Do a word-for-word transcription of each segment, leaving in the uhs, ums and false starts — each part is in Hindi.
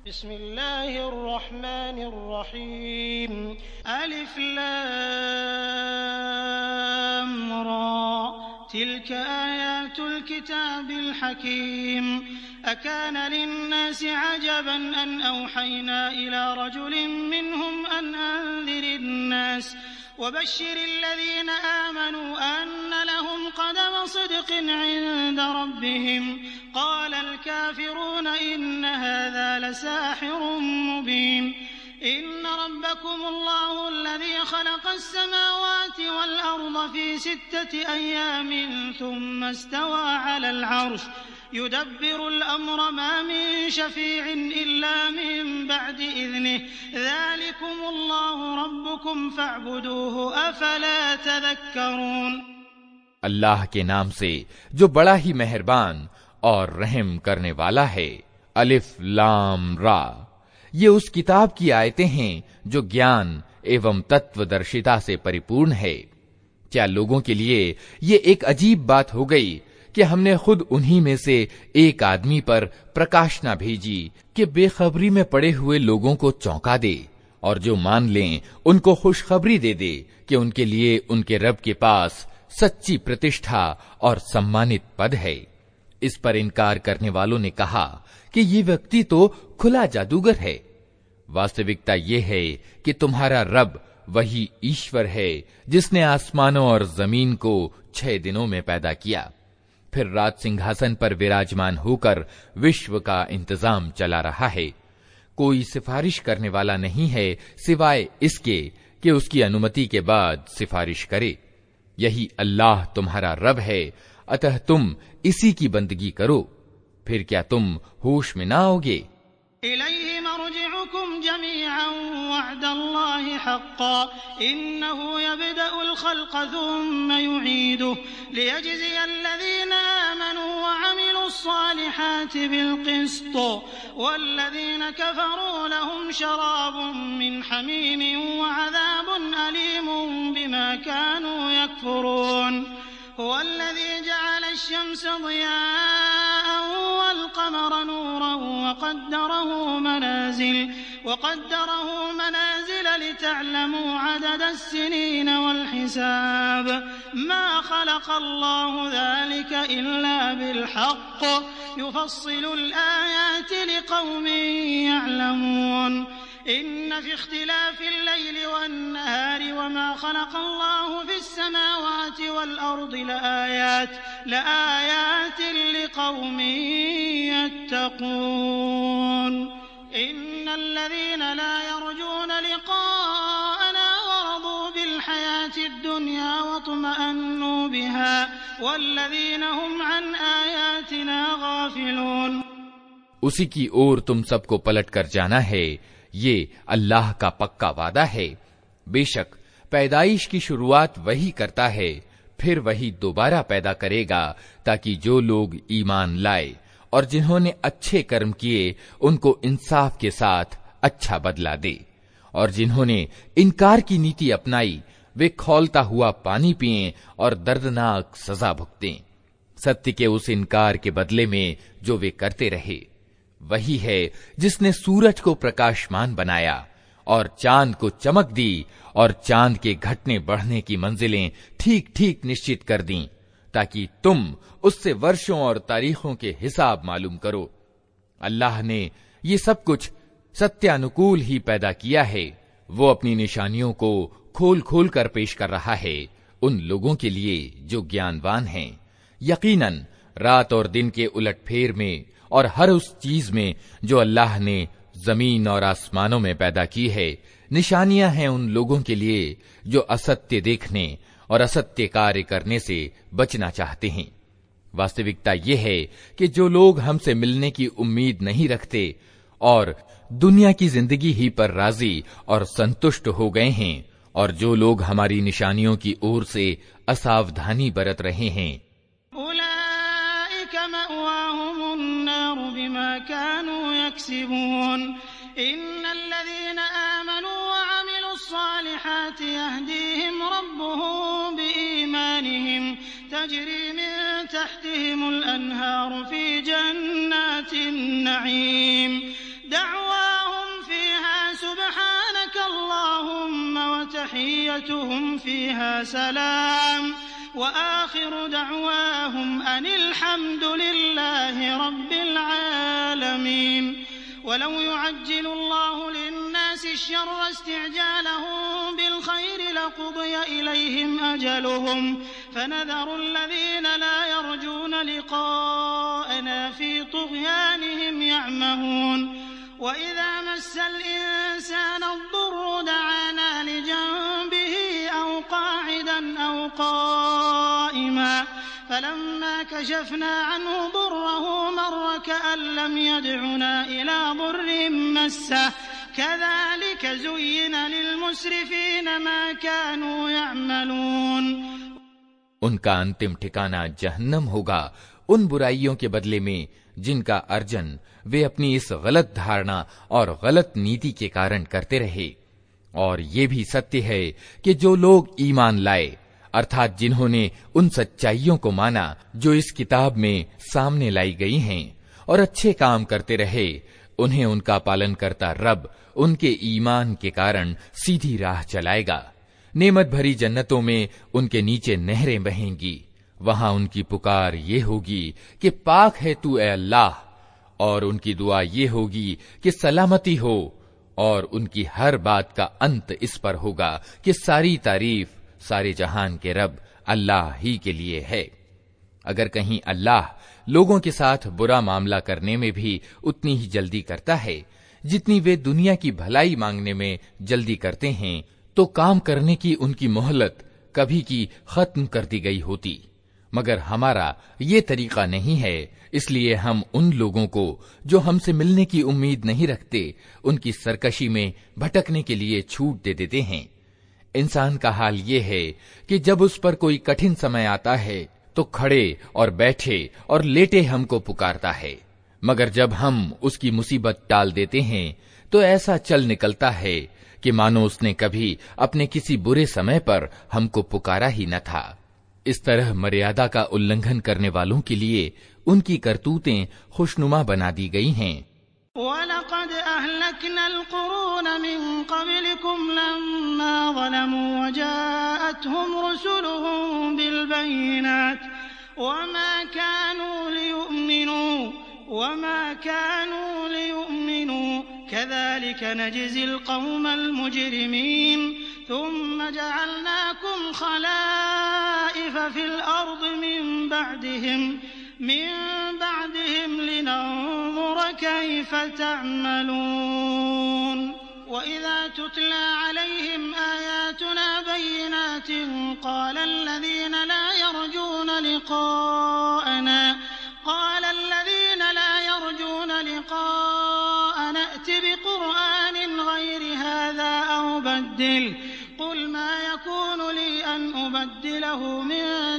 बिस्मिल्लाहिर्रहमानिर्रहीम अलिफ लाम रा तिल्क आयातुल किताबिल हकीम अकान लिन्नासि अजबन अन औहयना इला रजुलिन मिनहुम अन अंज़िरिन्नास वबश्शिरिल्लज़ीन आमनू अन्न लहुम क़दम सिद्क़िन इन्द रब्बिहिम क़ालल काफ़िरून इन्न हाज़ा लसाहिरुम मुबीन इन्न रब्बकुमुल्लाहु अल्लज़ी ख़लक़स समावाति वल अर्ज़ फ़ी सित्तति अय्यामिन थुम्मा इस्तवा अलल अर्श युदब्बिरुल अम्र मा मिन शफ़ीइन इल्ला मिन बअदि इज़्निहि ज़ालिकुमुल्लाहु रब्बुकुम फ़अब्दूहु अफ़ला तज़क्करून। अल्लाह के नाम से जो बड़ा ही मेहरबान और रहम करने वाला है। अलिफ लाम रा, ये उस किताब की आयतें हैं जो ज्ञान एवं तत्वदर्शिता से परिपूर्ण है। क्या लोगों के लिए ये एक अजीब बात हो गई कि हमने खुद उन्हीं में से एक आदमी पर प्रकाशना भेजी कि बेखबरी में पड़े हुए लोगों को चौंका दे और जो मान लें उनको खुशखबरी दे दे कि उनके लिए उनके रब के पास सच्ची प्रतिष्ठा और सम्मानित पद है। इस पर इनकार करने वालों ने कहा कि ये व्यक्ति तो खुला जादूगर है। वास्तविकता ये है कि तुम्हारा रब वही ईश्वर है जिसने आसमानों और जमीन को छह दिनों में पैदा किया, फिर राज सिंहासन पर विराजमान होकर विश्व का इंतजाम चला रहा है। कोई सिफारिश करने वाला नहीं है सिवाय इसके कि उसकी अनुमति के बाद सिफारिश करे। यही अल्लाह तुम्हारा रब है, अतः तुम इसी की बंदगी करो, फिर क्या तुम होश में ना आओगे। इलैहि मर्जिउकुम जमीअन वअदल्लाहि हक़्क़न इन्नहु यब्दअुल ख़ल्क़ थुम्मा युईदुहु लियजज़ियल्लज़ीना आमनू वअमिलुस्सालिहाति बिलक़िस्ति वल्लज़ीना कफ़रू लहुम शराबुम मिन हमीमिन वअज़ाबुन अलीमुन बिमा कानू यकफ़ुरून। हुवल्लज़ी जअलश-शम्स ज़ियाअन वल-क़मर नूरन वक़द्दरहु मनाज़िल वक़द्दरहु मनाज़िल लितअलमू अददस-सिनीन वल-हिसाब मा ख़लक़ल्लाहु ज़ालिक इल्ला बिल-हक़्क़ युफ़स्सिलुल आयाति लिक़ौमिन यअलमून। इन्न फ़ी इख़्तिलाफ़िल लैलि वन-नहारि वमा ख़लक़ल्लाहु फ़िस-समावाति वल-अर्दि लआयात लआयातिन लिक़ौमिन यत्तक़ून। इन्नल्लज़ीन ला यर्जून लिक़ाअना वरदू बिल-हयातिद दुन्या वत्मअन्नू बिहा वल्लज़ीन हुम अन आयातिना गाफ़िलून। उसी की ओर तुम सबको पलट कर जाना है, ये अल्लाह का पक्का वादा है। बेशक पैदाइश की शुरुआत वही करता है, फिर वही दोबारा पैदा करेगा ताकि जो लोग ईमान लाए और जिन्होंने अच्छे कर्म किए उनको इंसाफ के साथ अच्छा बदला दे, और जिन्होंने इनकार की नीति अपनाई वे खौलता हुआ पानी पिएं और दर्दनाक सजा भुगतें, सत्य के उस इनकार के बदले में जो वे करते रहे। वही है जिसने सूरज को प्रकाशमान बनाया और चांद को चमक दी और चांद के घटने बढ़ने की मंजिलें ठीक ठीक निश्चित कर दी ताकि तुम उससे वर्षों और तारीखों के हिसाब मालूम करो। अल्लाह ने ये सब कुछ सत्यानुकूल ही पैदा किया है। वो अपनी निशानियों को खोल खोल कर पेश कर रहा है उन लोगों के लिए जो ज्ञानवान हैं। यकीनन रात और दिन के उलटफेर में और हर उस चीज में जो अल्लाह ने जमीन और आसमानों में पैदा की है निशानियां हैं उन लोगों के लिए जो असत्य देखने और असत्य कार्य करने से बचना चाहते हैं। वास्तविकता यह है कि जो लोग हमसे मिलने की उम्मीद नहीं रखते और दुनिया की जिंदगी ही पर राजी और संतुष्ट हो गए हैं, और जो लोग हमारी निशानियों की ओर से असावधानी बरत रहे हैं, इन्नल्लज़ीना आमनू वअमिलुस्सालिहाति यहदीहिम रब्बुहुम बिईमानिहिम तजरी मिन तहतिहिमुल अन्हारु फी जन्नातिन नईम दअवा तहिय्यतुहुम फ़ीहा सलाम व आखिरु दअवाहुम अनिल हम्दुलिल्लाहि रब्बिल आलमीन। वलौ युअज्जिलुल्लाहु लिन्नासि अश्शर्रा इस्तिअजालहुम बिलखैरि लक़ुदिय इलैहिम अजलुहुम फनज़रुल्लज़ीन ला यर्जून लिक़ाअना फ़ी तुग़यानिहिम यअमहून। वइज़ा मस्सल इंसान अद्दुर्रु दआना लिजंबिही औ क़ाዒदन औ क़ाइमा फलम्मा कशफना अन्हु दुर्रहु मर्र कअन लम यदउना इला दुर्रिन मस्सह कज़ालिक ज़ुय्यिन लिलमुस्रिफ़ीन मा कानू यअमलून। उनका अंतिम ठिकाना जहन्नम होगा, उन बुराइयों के बदले में जिनका अर्जन वे अपनी इस गलत धारणा और गलत नीति के कारण करते रहे। और ये भी सत्य है कि जो लोग ईमान लाए, अर्थात जिन्होंने उन सच्चाइयों को माना जो इस किताब में सामने लाई गई हैं, और अच्छे काम करते रहे, उन्हें उनका पालनकर्ता रब उनके ईमान के कारण सीधी राह चलाएगा। नेमत भरी जन्नतों में उनके नीचे नहरें बहेंगी। वहां उनकी पुकार ये होगी कि पाक है तू ए अल्लाह, और उनकी दुआ ये होगी कि सलामती हो, और उनकी हर बात का अंत इस पर होगा कि सारी तारीफ सारे जहान के रब अल्लाह ही के लिए है। अगर कहीं अल्लाह लोगों के साथ बुरा मामला करने में भी उतनी ही जल्दी करता है जितनी वे दुनिया की भलाई मांगने में जल्दी करते हैं, तो काम करने की उनकी मोहलत कभी की खत्म कर दी गई होती। मगर हमारा ये तरीका नहीं है, इसलिए हम उन लोगों को जो हमसे मिलने की उम्मीद नहीं रखते, उनकी सरकशी में भटकने के लिए छूट दे देते हैं। इंसान का हाल ये है कि जब उस पर कोई कठिन समय आता है तो खड़े और बैठे और लेटे हमको पुकारता है, मगर जब हम उसकी मुसीबत टाल देते हैं तो ऐसा चल निकलता है कि मानो उसने कभी अपने किसी बुरे समय पर हमको पुकारा ही न था। इस तरह मर्यादा का उल्लंघन करने वालों के लिए उनकी करतूतें खुशनुमा बना दी गई हैं। वलक़द अहलकनल क़ुरून मिन क़ब्लिकुम लम्मा ज़लमू वजाअतहुम रुसुलुहुम बिलबय्यिनात वमा कानू लियुमिनू वमा कानू लियुमिनू कज़ालिक नजज़िल क़ौमल मुजरिमीन थुम्मा जअलनाकुम खलाइफ़ फिल अर्द मिन बअदिहिम मिन बअदिहिम लिनंज़ुर कैफ़ तअमलून। वइज़ा तुतला अलैहिम आयातुना बय्यिनातिन क़ाल अल्लज़ीन ला यरजून लिक़ाअना क़ाल अल्लज़ीन ला यरजून लिक़ाअना अति बिक़ुरआनिन गैरि हाज़ा औ बद्दिल क़ुल मा यकूनु ली अन उबद्दिलहु मिन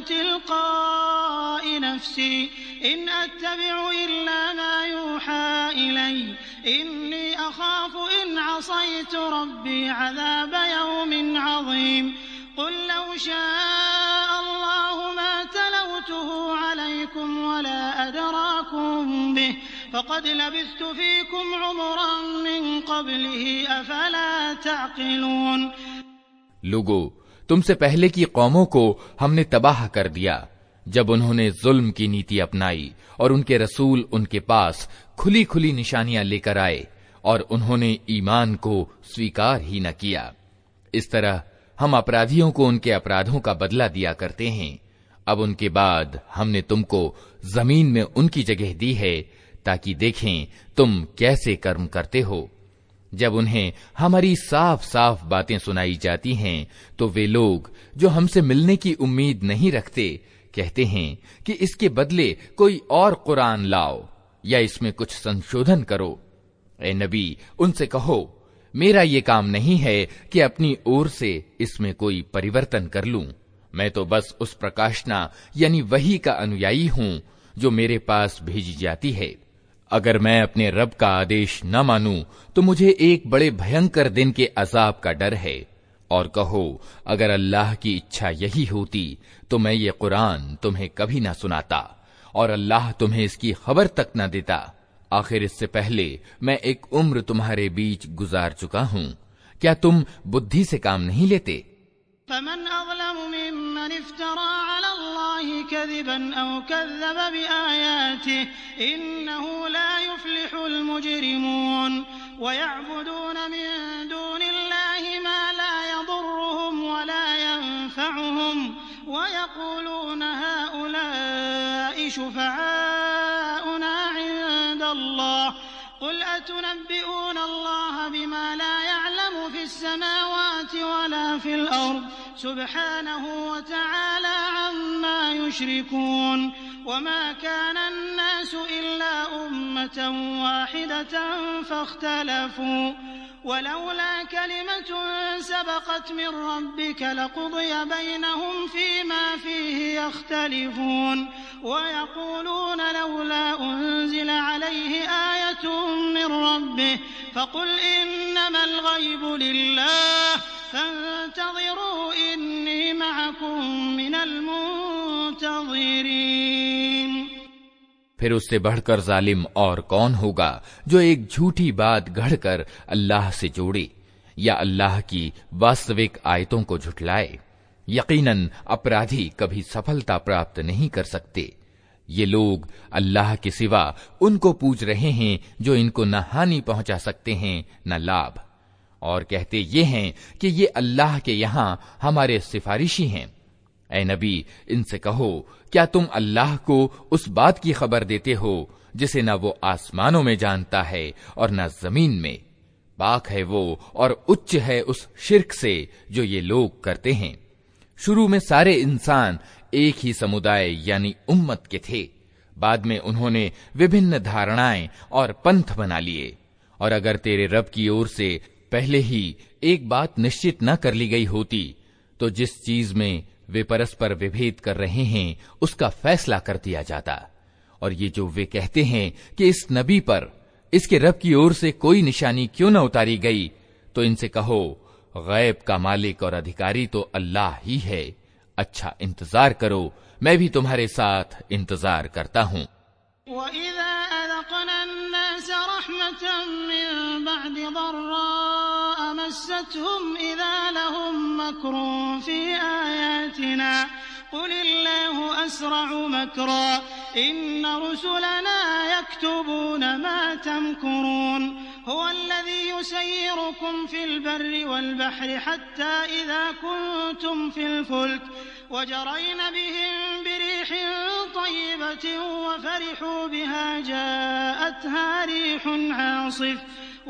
तिलक़ाइ नफ़्सी इन अत्तबिउ इल्ला मा यूहा इलैय इन्नी अख़ाफ़ु इन असैतु रब्बी अज़ाब यौमिन अज़ीम। क़ुल लौ शाअ अल्लाहु मा तलौतुहु अलैकुम वला अदराकुम बिह फ़क़द लबिस्थु फ़ीकुम उमरन मिन क़ब्लिही अफ़ला तअक़िलून। लोगो, तुमसे पहले की कौमों को हमने तबाह कर दिया जब उन्होंने जुल्म की नीति अपनाई और उनके रसूल उनके पास खुली खुली निशानियां लेकर आए और उन्होंने ईमान को स्वीकार ही न किया। इस तरह हम अपराधियों को उनके अपराधों का बदला दिया करते हैं। अब उनके बाद हमने तुमको जमीन में उनकी जगह दी है ताकि देखें तुम कैसे कर्म करते हो। जब उन्हें हमारी साफ साफ बातें सुनाई जाती हैं तो वे लोग जो हमसे मिलने की उम्मीद नहीं रखते कहते हैं कि इसके बदले कोई और कुरान लाओ या इसमें कुछ संशोधन करो। ए नबी, उनसे कहो, मेरा ये काम नहीं है कि अपनी ओर से इसमें कोई परिवर्तन कर लूं। मैं तो बस उस प्रकाशना यानी वही का अनुयायी हूं जो मेरे पास भेजी जाती है। अगर मैं अपने रब का आदेश न मानूं तो मुझे एक बड़े भयंकर दिन के अजाब का डर है। और कहो, अगर अल्लाह की इच्छा यही होती तो मैं ये कुरान तुम्हें कभी ना सुनाता और अल्लाह तुम्हें इसकी खबर तक न देता। आखिर इससे पहले मैं एक उम्र तुम्हारे बीच गुजार चुका हूं। क्या तुम बुद्धि से काम नहीं लेते? फमन अज़लमु मिम्मन इफ्तरा अला अल्लाहि कज़िबन औ कज़्ज़ब बिआयातिहि इन्नहु ला युफ्लिहुल मुजरिमून व यअबुदून मिन दूनिल्लाहि मा ला यदुर्रुहुम व ला यनफअुहुम व यक़ूलून हाउलाइ शुफ़आउना इंदल्लाह क़ुल अतुनब्बिऊन अल्लाह बिमा ला यअलमु फ़िस समावाति वला फ़िल अर्ज़ सुब्हानहु व तआला अम्मा युश्रिकून वमा कान अन्नासु इल्ला उम्मतन वाहिदतन फ़ख्तलफू वलौला कलिमतुन सबक़त मिन रब्बिक लक़ुदिय बैनहुम फ़ीमा फ़ीहि यख्तलिफून वयक़ूलून लौला उन्ज़िल अलैहि आयतुन मिन रब्बिह फ़क़ुल इन्नमल ग़ैबु लिल्लाह फ़ंतज़िरू इन्नी मअकुम मिनल मुंतज़िरीन। फिर उससे बढ़कर जालिम और कौन होगा जो एक झूठी बात गढ़कर अल्लाह से जोड़े या अल्लाह की वास्तविक आयतों को झुठलाए। यकीनन अपराधी कभी सफलता प्राप्त नहीं कर सकते। ये लोग अल्लाह के सिवा उनको पूज रहे हैं जो इनको न हानि पहुंचा सकते हैं न लाभ, और कहते ये हैं कि ये अल्लाह के यहां हमारे सिफारिशी हैं। ऐ नबी, इनसे कहो, क्या तुम अल्लाह को उस बात की खबर देते हो जिसे न वो आसमानों में जानता है और न जमीन में? पाक है वो और उच्च है उस शिर्क से जो ये लोग करते हैं। शुरू में सारे इंसान एक ही समुदाय यानी उम्मत के थे। बाद में उन्होंने विभिन्न धारणाएं और पंथ बना लिए, और अगर तेरे रब की ओर से पहले ही एक बात निश्चित न कर ली गई होती तो जिस चीज में वे परस्पर विभेद कर रहे हैं उसका फैसला कर दिया जाता। और ये जो वे कहते हैं कि इस नबी पर इसके रब की ओर से कोई निशानी क्यों न उतारी गई, तो इनसे कहो, गैब का मालिक और अधिकारी तो अल्लाह ही है। अच्छा इंतजार करो, मैं भी तुम्हारे साथ इंतजार करता हूँ। कुलिल्लाहु अस्रअु मकरा इन्न रुसुलना यक्तुबून मा तमकुरून हुवल्लज़ी युसय्यिरुकुम फिल बर्रि वल बहरि हत्ता इज़ा कुंतुम फिल फुल्क वजरयन बिहिम बिरीहिन तय्यिबतिन वफरिहू बिहा जाअतहा रिहुन आसिफ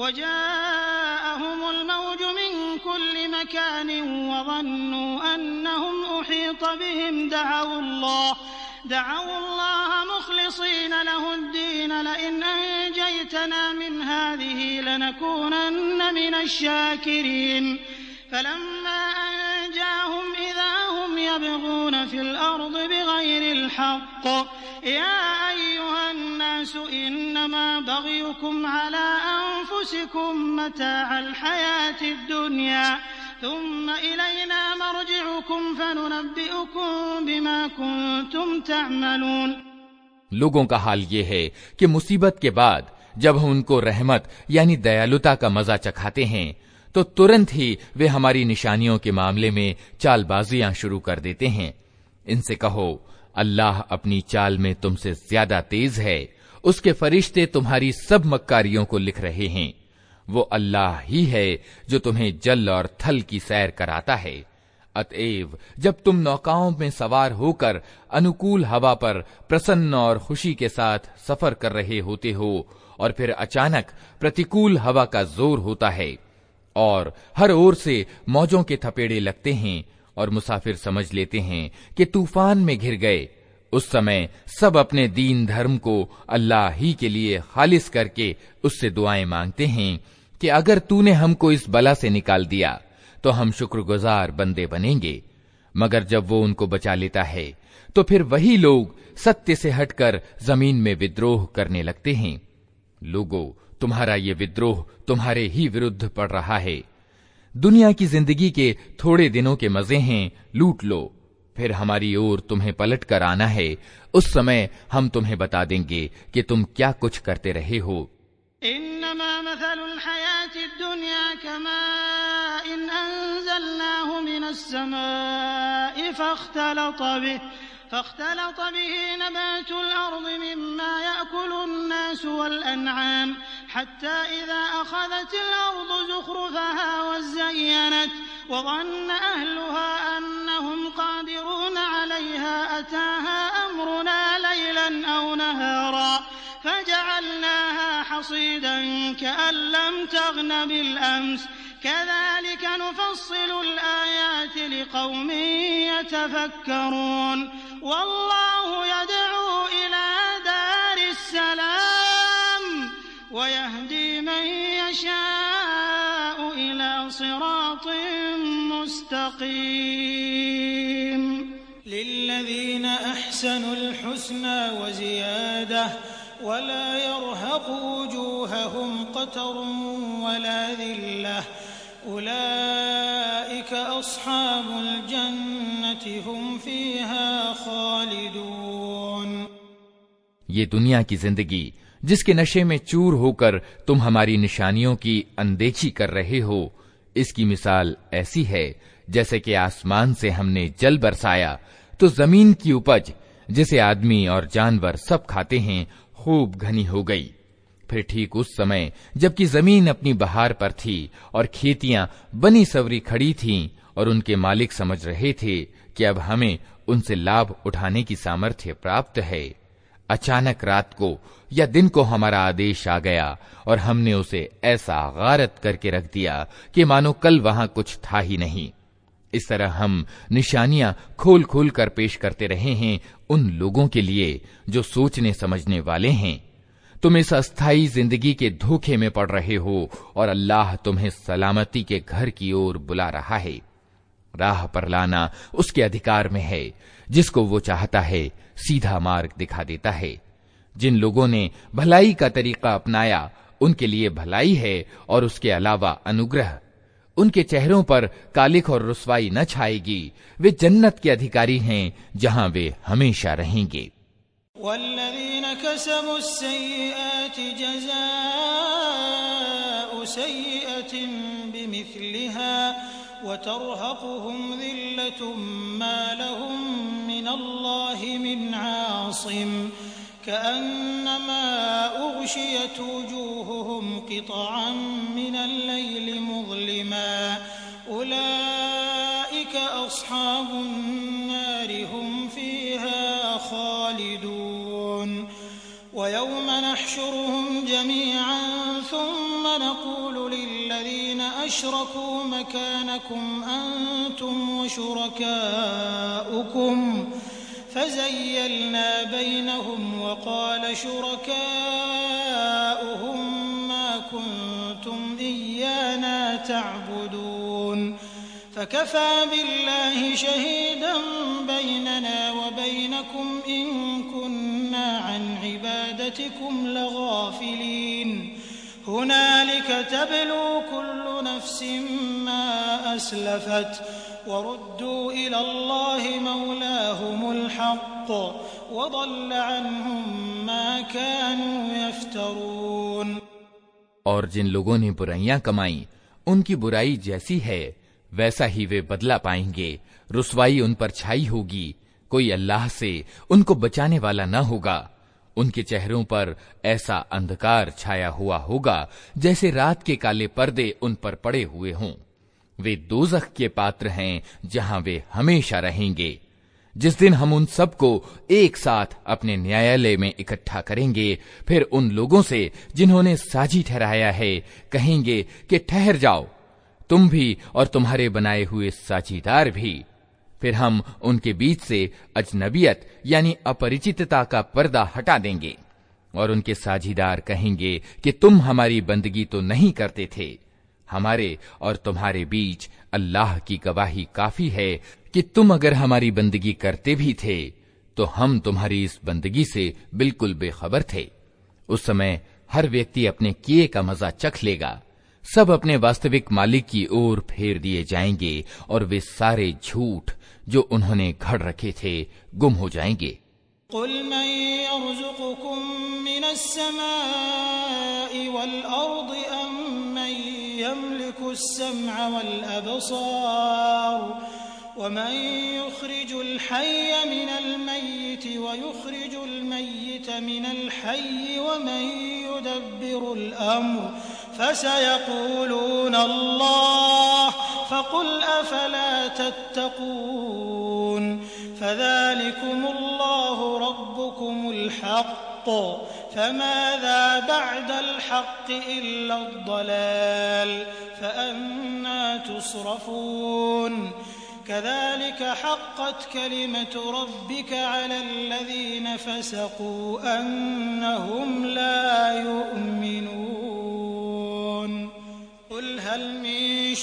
वजाअहुमुल मौजु मिन कुल्लि मकानिन वज़न्नू अन्नहुम उहीत बिहिम दअवुल्लाह दअवुल्लाह मुखलिसीन लहुद्दीन लइन अंजयतना मिन हाज़िहि लनकूनन्न मिनश शाकिरीन फलम्मा अंजाहुम इज़ा हुम यबगून फिल अर्दि बिगैरिल हक़्क़ या अय्युहन नासु इन्नमा बग़युकुम अला अंफुसिकुम मताअल हयातिद दुनिया थुम्मा इलैना मर्जिउकुम फनुनब्बिउकुम बिमा कुंतुम तअमलून। लोगों का हाल ये है कि मुसीबत के बाद जब हम उनको रहमत यानी दयालुता का मजा चखाते हैं तो तुरंत ही वे हमारी निशानियों के मामले में चालबाजियां शुरू कर देते हैं। इनसे कहो, अल्लाह अपनी चाल में तुमसे ज्यादा तेज है, उसके फरिश्ते तुम्हारी सब मक्कारियों को लिख रहे हैं। वो अल्लाह ही है जो तुम्हें जल और थल की सैर कराता है। अतएव जब तुम नौकाओं में सवार होकर अनुकूल हवा पर प्रसन्न और खुशी के साथ सफर कर रहे होते हो और फिर अचानक प्रतिकूल हवा का जोर होता है और हर ओर से मौजों के थपेड़े लगते हैं और मुसाफिर समझ लेते हैं कि तूफान में घिर गए, उस समय सब अपने दीन धर्म को अल्लाह ही के लिए खालिस करके उससे दुआएं मांगते हैं कि अगर तूने हमको इस बला से निकाल दिया तो हम शुक्रगुजार बंदे बनेंगे। मगर जब वो उनको बचा लेता है तो फिर वही लोग सत्य से हटकर जमीन में विद्रोह करने लगते हैं। लोगों, तुम्हारा ये विद्रोह तुम्हारे ही विरुद्ध पड़ रहा है। दुनिया की जिंदगी के थोड़े दिनों के मजे हैं, लूट लो, फिर हमारी ओर तुम्हें पलट कर आना है। उस समय हम तुम्हें बता देंगे कि तुम क्या कुछ करते रहे हो। इन्नमा मसलुल हयातिद दुनिया कमाइन अंज़लनाहु मिनस समाई फख्तलत बिही فاختلط به نبات الأرض مما يأكل الناس والأنعام حتى إذا أخذت الأرض زخرفها وزينت وظن أهلها أنهم قادرون عليها أتاها أمرنا ليلا أو نهارا فجعلناها حصيدا كأن لم تغن بالأمس كذلك نفصل الآيات لقوم يتفكرون والله يدعو إلى دار السلام ويهدي من يشاء إلى صراط مستقيم للذين أحسنوا الحسنى وزيادة ولا يرهق وجوههم قتر ولا ذلة أولئك أصحاب الجنة هم فيها خالدون। ये दुनिया की जिंदगी जिसके नशे में चूर होकर तुम हमारी निशानियों की अनदेखी कर रहे हो, इसकी मिसाल ऐसी है जैसे कि आसमान से हमने जल बरसाया तो जमीन की उपज जिसे आदमी और जानवर सब खाते हैं खूब घनी हो गई। फिर ठीक उस समय जबकि जमीन अपनी बहार पर थी और खेतियां बनी सवरी खड़ी थीं और उनके मालिक समझ रहे थे कि अब हमें उनसे लाभ उठाने की सामर्थ्य प्राप्त है, अचानक रात को या दिन को हमारा आदेश आ गया और हमने उसे ऐसा गारत करके रख दिया कि मानो कल वहां कुछ था ही नहीं। इस तरह हम निशानियां खोल खोल कर पेश करते रहे हैं उन लोगों के लिए जो सोचने समझने वाले हैं। तुम इस अस्थायी जिंदगी के धोखे में पड़ रहे हो और अल्लाह तुम्हें सलामती के घर की ओर बुला रहा है। राह पर लाना उसके अधिकार में है, जिसको वो चाहता है सीधा मार्ग दिखा देता है। जिन लोगों ने भलाई का तरीका अपनाया उनके लिए भलाई है और उसके अलावा अनुग्रह। उनके चेहरों पर कालिख और रुसवाई न छाएगी, वे जन्नत के अधिकारी हैं जहां वे हमेशा रहेंगे। वल्लज़ीना कसबुस्सय्यिआति जज़ाउ सय्यिअतिन बिमिस्लिहा वतरहकुहुम ज़िल्लतुम मा लहुम मिनल्लाहि मिन आसिम कअन्नमा उग़शियत वुजूहुहुम क़ितअन मिनल लैलि मुज़लिमा उलाइक अस्हाबुन नारि हुम फ़ीहा खालिदून। वयौम नहशुरुहुम जमीअन थुम्म नक़ूलु लिल्लज़ीना अशरकू मकानकुम अंतुम वशुरकाउकुम फज़य्यलना बैनहुम वक़ाल शुरकाउहुम मा कुन्तुम इय्याना तअबुदून फकफ़ा बिल्लाहि शहीदन बैनना व बैनकुम इन कुन्ना अन इबादतिकुम लगाफिलीन हुनालिक तब्लू कुल्लु नफ्सिन मा अस्लफत वरुद्दू इलल्लाहि मौलाहुमुल हक़्क़ वضل अन्हुम मा कानू यफ्तरून। और जिन लोगों ने बुराइयां कमाई उनकी बुराई जैसी है वैसा ही वे बदला पाएंगे। रुसवाई उन पर छाई होगी, कोई अल्लाह से उनको बचाने वाला न होगा। उनके चेहरों पर ऐसा अंधकार छाया हुआ होगा जैसे रात के काले पर्दे उन पर पड़े हुए हों। वे दोज़ख के पात्र हैं जहां वे हमेशा रहेंगे। जिस दिन हम उन सबको एक साथ अपने न्यायालय में इकट्ठा करेंगे, फिर उन लोगों से जिन्होंने साझी ठहराया है कहेंगे कि ठहर जाओ, तुम भी और तुम्हारे बनाए हुए साझीदार भी। फिर हम उनके बीच से अजनबियत यानी अपरिचितता का पर्दा हटा देंगे और उनके साझीदार कहेंगे कि तुम हमारी बंदगी तो नहीं करते थे। हमारे और तुम्हारे बीच अल्लाह की गवाही काफी है कि तुम अगर हमारी बंदगी करते भी थे तो हम तुम्हारी इस बंदगी से बिल्कुल बेखबर थे। उस समय हर व्यक्ति अपने किए का मजा चख लेगा। सब अपने वास्तविक मालिक की ओर फेर दिए जाएंगे और वे सारे झूठ जो उन्होंने घड़ रखे थे गुम हो जाएंगे। कुल मन यर्ज़ुक़ुकुम मिनस समाई वल-अर्द अम्मन यमलिकु अस्समअ वल-अबसार वमन युखरिजुल हय्य मिनल मय्यिति व युखरिजुल मय्यित मिनल हय्यि वमन युदब्बिरुल अम्र फसयक़ूलून अल्लाह फ़क़ुल अफ़ला तत्तक़ून फ़ज़ालिकुमुल्लाहु रब्बुकुमुल हक़्क़ फ़माज़ा बअदल हक़्क़ि इल्लad-दलाल फ़अन्ना तुस्रफ़ून कज़ालिक हक़्क़त कलिमतु रब्बिका अलल्लज़ीन फ़सक़ू अन्नहुम ला यु'मिनून क़ुल हल मिन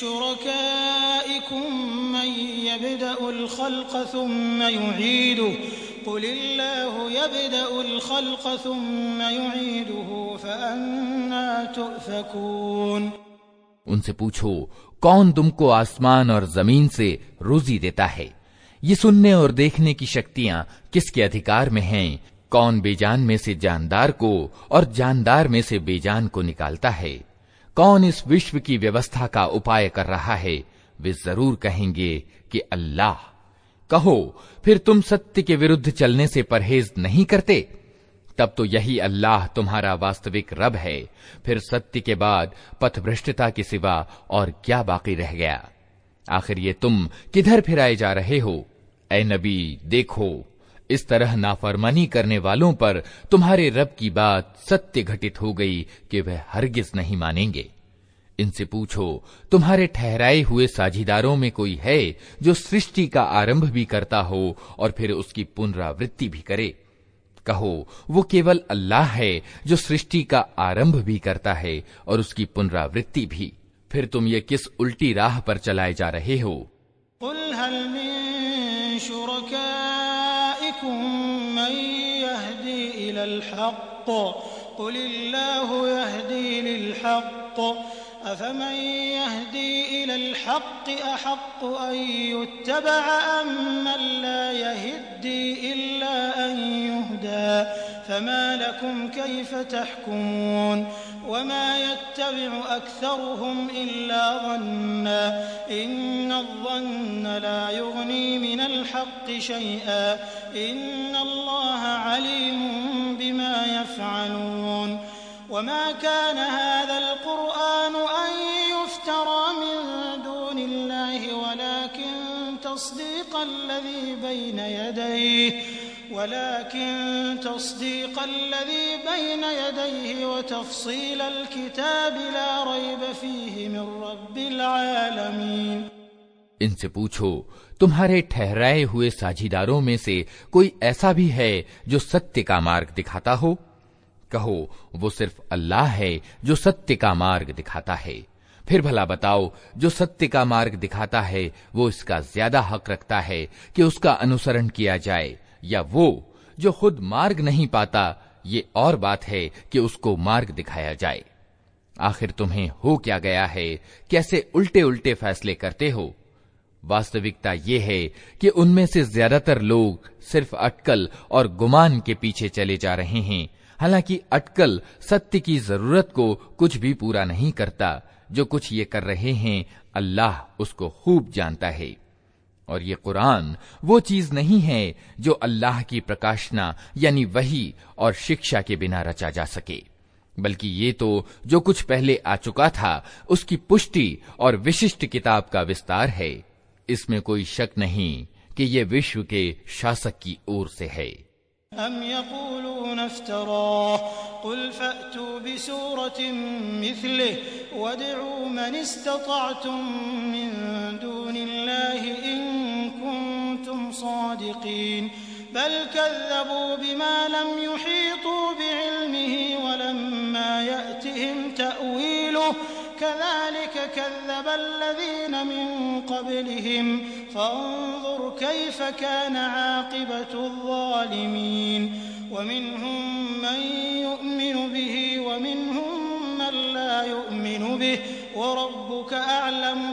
शुरकाइकुम मन यब्दअुल ख़ल्क़ थुम्म युईदुहु क़ुलिल्लाहु यब्दअुल ख़ल्क़ थुम्म युईदुहु फ़अन्ना तु'फ़कून। उनसे पूछो, कौन तुमको आसमान और जमीन से रोजी देता है? ये सुनने और देखने की शक्तियां किसके अधिकार में हैं? कौन बेजान में से जानदार को और जानदार में से बेजान को निकालता है? कौन इस विश्व की व्यवस्था का उपाय कर रहा है? वे जरूर कहेंगे कि अल्लाह। कहो, फिर तुम सत्य के विरुद्ध चलने से परहेज नहीं करते? तब तो यही अल्लाह तुम्हारा वास्तविक रब है। फिर सत्य के बाद पथभ्रष्टता के सिवा और क्या बाकी रह गया? आखिर ये तुम किधर फिराए जा रहे हो? ऐ नबी, देखो, इस तरह नाफरमानी करने वालों पर तुम्हारे रब की बात सत्य घटित हो गई कि वह हरगिज नहीं मानेंगे। इनसे पूछो, तुम्हारे ठहराए हुए साझीदारों में कोई है जो सृष्टि का आरंभ भी करता हो और फिर उसकी पुनरावृत्ति भी करे? कहो, वो केवल अल्लाह है जो सृष्टि का आरंभ भी करता है और उसकी पुनरावृत्ति भी। फिर तुम ये किस उल्टी राह पर चलाए जा रहे हो? क़ुल हल मिन शुरकाइकुम मन यहदी इलल हक़्क़ क़ुलिल्लाहु यहदी लिल हक़्क़ अफ़मन यहदी इलल हक़्क़ि अहक़्क़ु अन युत्तबअ अम्मन ला यहद्दी इल्ला अन युहदा फ़मा लकुम कैफ़ तहकुमून वमा यत्तबिअु अक्सरुहुम इल्ला ज़न्ना इन्नज़-ज़न्न ला युग़नी मिनल हक़्क़ि शैअन इन्नल्लाह अलीमुम बिमा यफ़अलून वमा कान हाज़ल क़ुरआन अन युफ़्तरा मिन दूनिल्लाहि वलाकिन तस्दीक़ल्लज़ी बैन यदैहि वलाकिन तस्दीक़ल्लज़ी बैन यदैहि व तफ़सीलल किताबि ला रैब फ़ीहि मिन रब्बिल आलमीन। इनसे पूछो, तुम्हारे ठहराए हुए साझीदारों में से कोई ऐसा भी है जो सत्य का मार्ग दिखाता हो? कहो, वो सिर्फ अल्लाह है जो सत्य का मार्ग दिखाता है। फिर भला बताओ, जो सत्य का मार्ग दिखाता है वो इसका ज्यादा हक रखता है कि उसका अनुसरण किया जाए, या वो जो खुद मार्ग नहीं पाता? ये और बात है कि उसको मार्ग दिखाया जाए। आखिर तुम्हें हो क्या गया है? कैसे उल्टे उल्टे फैसले करते हो? वास्तविकता ये है कि उनमें से ज्यादातर लोग सिर्फ अटकल और गुमान के पीछे चले जा रहे हैं। हालांकि अटकल सत्य की जरूरत को कुछ भी पूरा नहीं करता। जो कुछ ये कर रहे हैं अल्लाह उसको खूब जानता है। और ये कुरान वो चीज नहीं है जो अल्लाह की प्रकाशना यानी वही और शिक्षा के बिना रचा जा सके, बल्कि ये तो जो कुछ पहले आ चुका था उसकी पुष्टि और विशिष्ट किताब का विस्तार है। इसमें कोई शक नहीं कि ये विश्व के शासक की ओर से है। अम यक़ूलून इफ्तरा क़ुल फ़अतू बिसूरतिन मिस्लिही वदअू मन इस्ततअतुम मिन दूनिल्लाहि इन कुंतुम सादिक़ीन बल कज़्ज़बू बिमा लम युहीतू बिइल्मिही वलम्मा यअतिहिम तअवीलुहु कज़ालिक कज़्ज़बल्लज़ीन मिन क़ब्लिहिम फ़न्ज़ुर कैफ़ कान आक़िबतुज़्ज़ालिमीन वमिन्हुम मन यु'मिनु बिही वमिन्हुम मन ला यु'मिनु बिही वरब्बुका अअलमु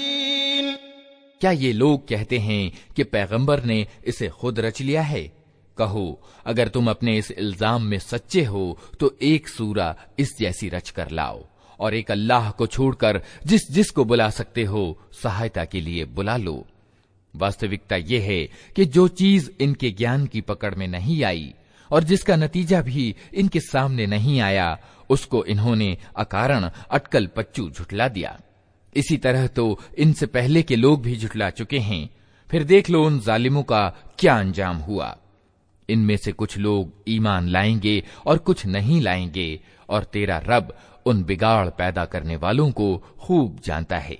बिलमुफ़्सिदीन। क्या ये लोग कहते हैं कि पैगंबर ने इसे खुद रच लिया है? कहो, अगर तुम अपने इस इल्जाम में सच्चे हो तो एक सूरा इस जैसी रच कर लाओ और एक अल्लाह को छोड़कर जिस जिस को बुला सकते हो सहायता के लिए बुला लो। वास्तविकता यह है कि जो चीज इनके ज्ञान की पकड़ में नहीं आई और जिसका नतीजा भी इनके सामने नहीं आया, उसको इन्होंने अकारण अटकल पच्चू झुठला दिया। इसी तरह तो इनसे पहले के लोग भी झुठला चुके हैं। फिर देख लो उन जालिमों का क्या अंजाम हुआ। इनमें से कुछ लोग ईमान लाएंगे और कुछ नहीं लाएंगे, और तेरा रब उन बिगाड़ पैदा करने वालों को खूब जानता है।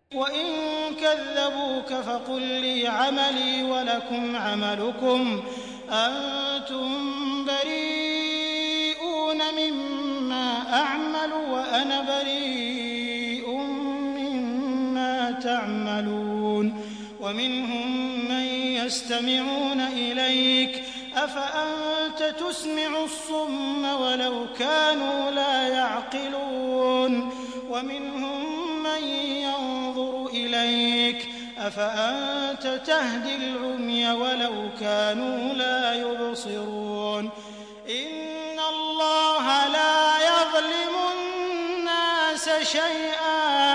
अफ़अन्त तुस्मिउ स्सुम्म वलौ कानू ला यअक़िलून वमिन्हुम मन यंज़ुरु इलैक अफ़अन्त तहदिल उम्य वलौ कानू ला युबसिरून इन्नल्लाह ला यज़लिमु अन्नास शैअन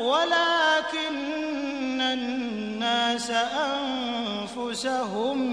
वलाकिन्न अन्नास अन्फुसहुम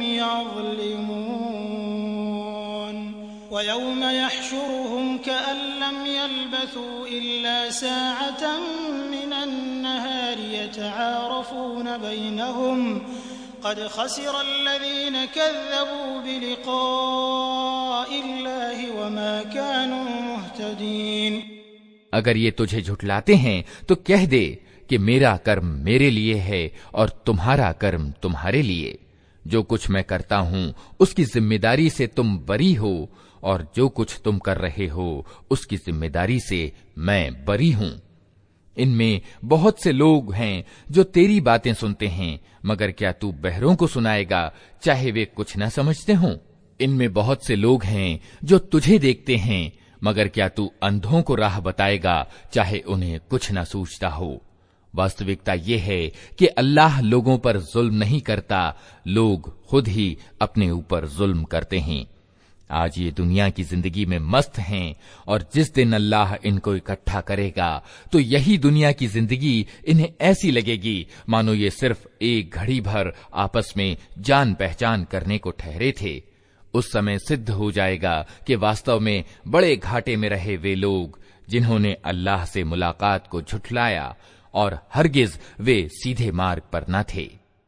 यज़लिमून वयौम यहशुरुहुम कअन लम यल्बथू इल्ला साअतन मिनन नहारि यतआरफून बैनहुम क़द खसिर अल्लज़ीन कज़्ज़बू बिलिक़ाइल्लाहि वमा कानू मुहतदीन। अगर ये तुझे झुठलाते हैं तो कह दे कि मेरा कर्म मेरे लिए है और तुम्हारा कर्म तुम्हारे लिए। जो कुछ मैं करता हूं उसकी जिम्मेदारी से तुम बरी हो, और जो कुछ तुम कर रहे हो उसकी जिम्मेदारी से मैं बरी हूं। इनमें बहुत से लोग हैं जो तेरी बातें सुनते हैं, मगर क्या तू बहरों को सुनाएगा चाहे वे कुछ न समझते हों? इनमें बहुत से लोग हैं जो तुझे देखते हैं, मगर क्या तू अंधों को राह बताएगा चाहे उन्हें कुछ न सूझता हो? वास्तविकता यह है कि अल्लाह लोगों पर जुल्म नहीं करता, लोग खुद ही अपने ऊपर जुल्म करते हैं। आज ये दुनिया की जिंदगी में मस्त हैं, और जिस दिन अल्लाह इनको इकट्ठा करेगा तो यही दुनिया की जिंदगी इन्हें ऐसी लगेगी मानो ये सिर्फ एक घड़ी भर आपस में जान पहचान करने को ठहरे थे। उस समय सिद्ध हो जाएगा कि वास्तव में बड़े घाटे में रहे वे लोग जिन्होंने अल्लाह से मुलाकात को झुठलाया, और हरगिज वे सीधे मार्ग पर न थे।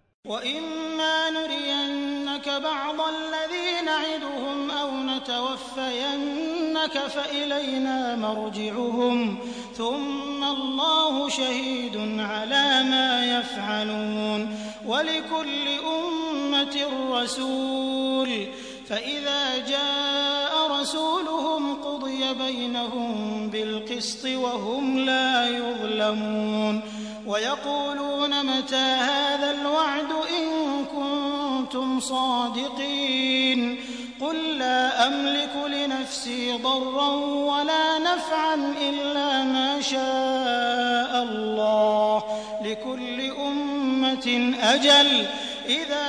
फ़इज़ा जाअ रसूलुहुम क़ुदिय बैनहुम बिलक़िस्ति वहुम ला युज़लमून वयक़ूलून मता हाज़ल वअदु इन कुन्तुम सादिक़ीन क़ुल ला अमलिकु लिनफ़्सी ضररन वला नफ़अन इल्ला मा शाअ अल्लाह लिकुल्लि उम्मतिन अजल इज़ा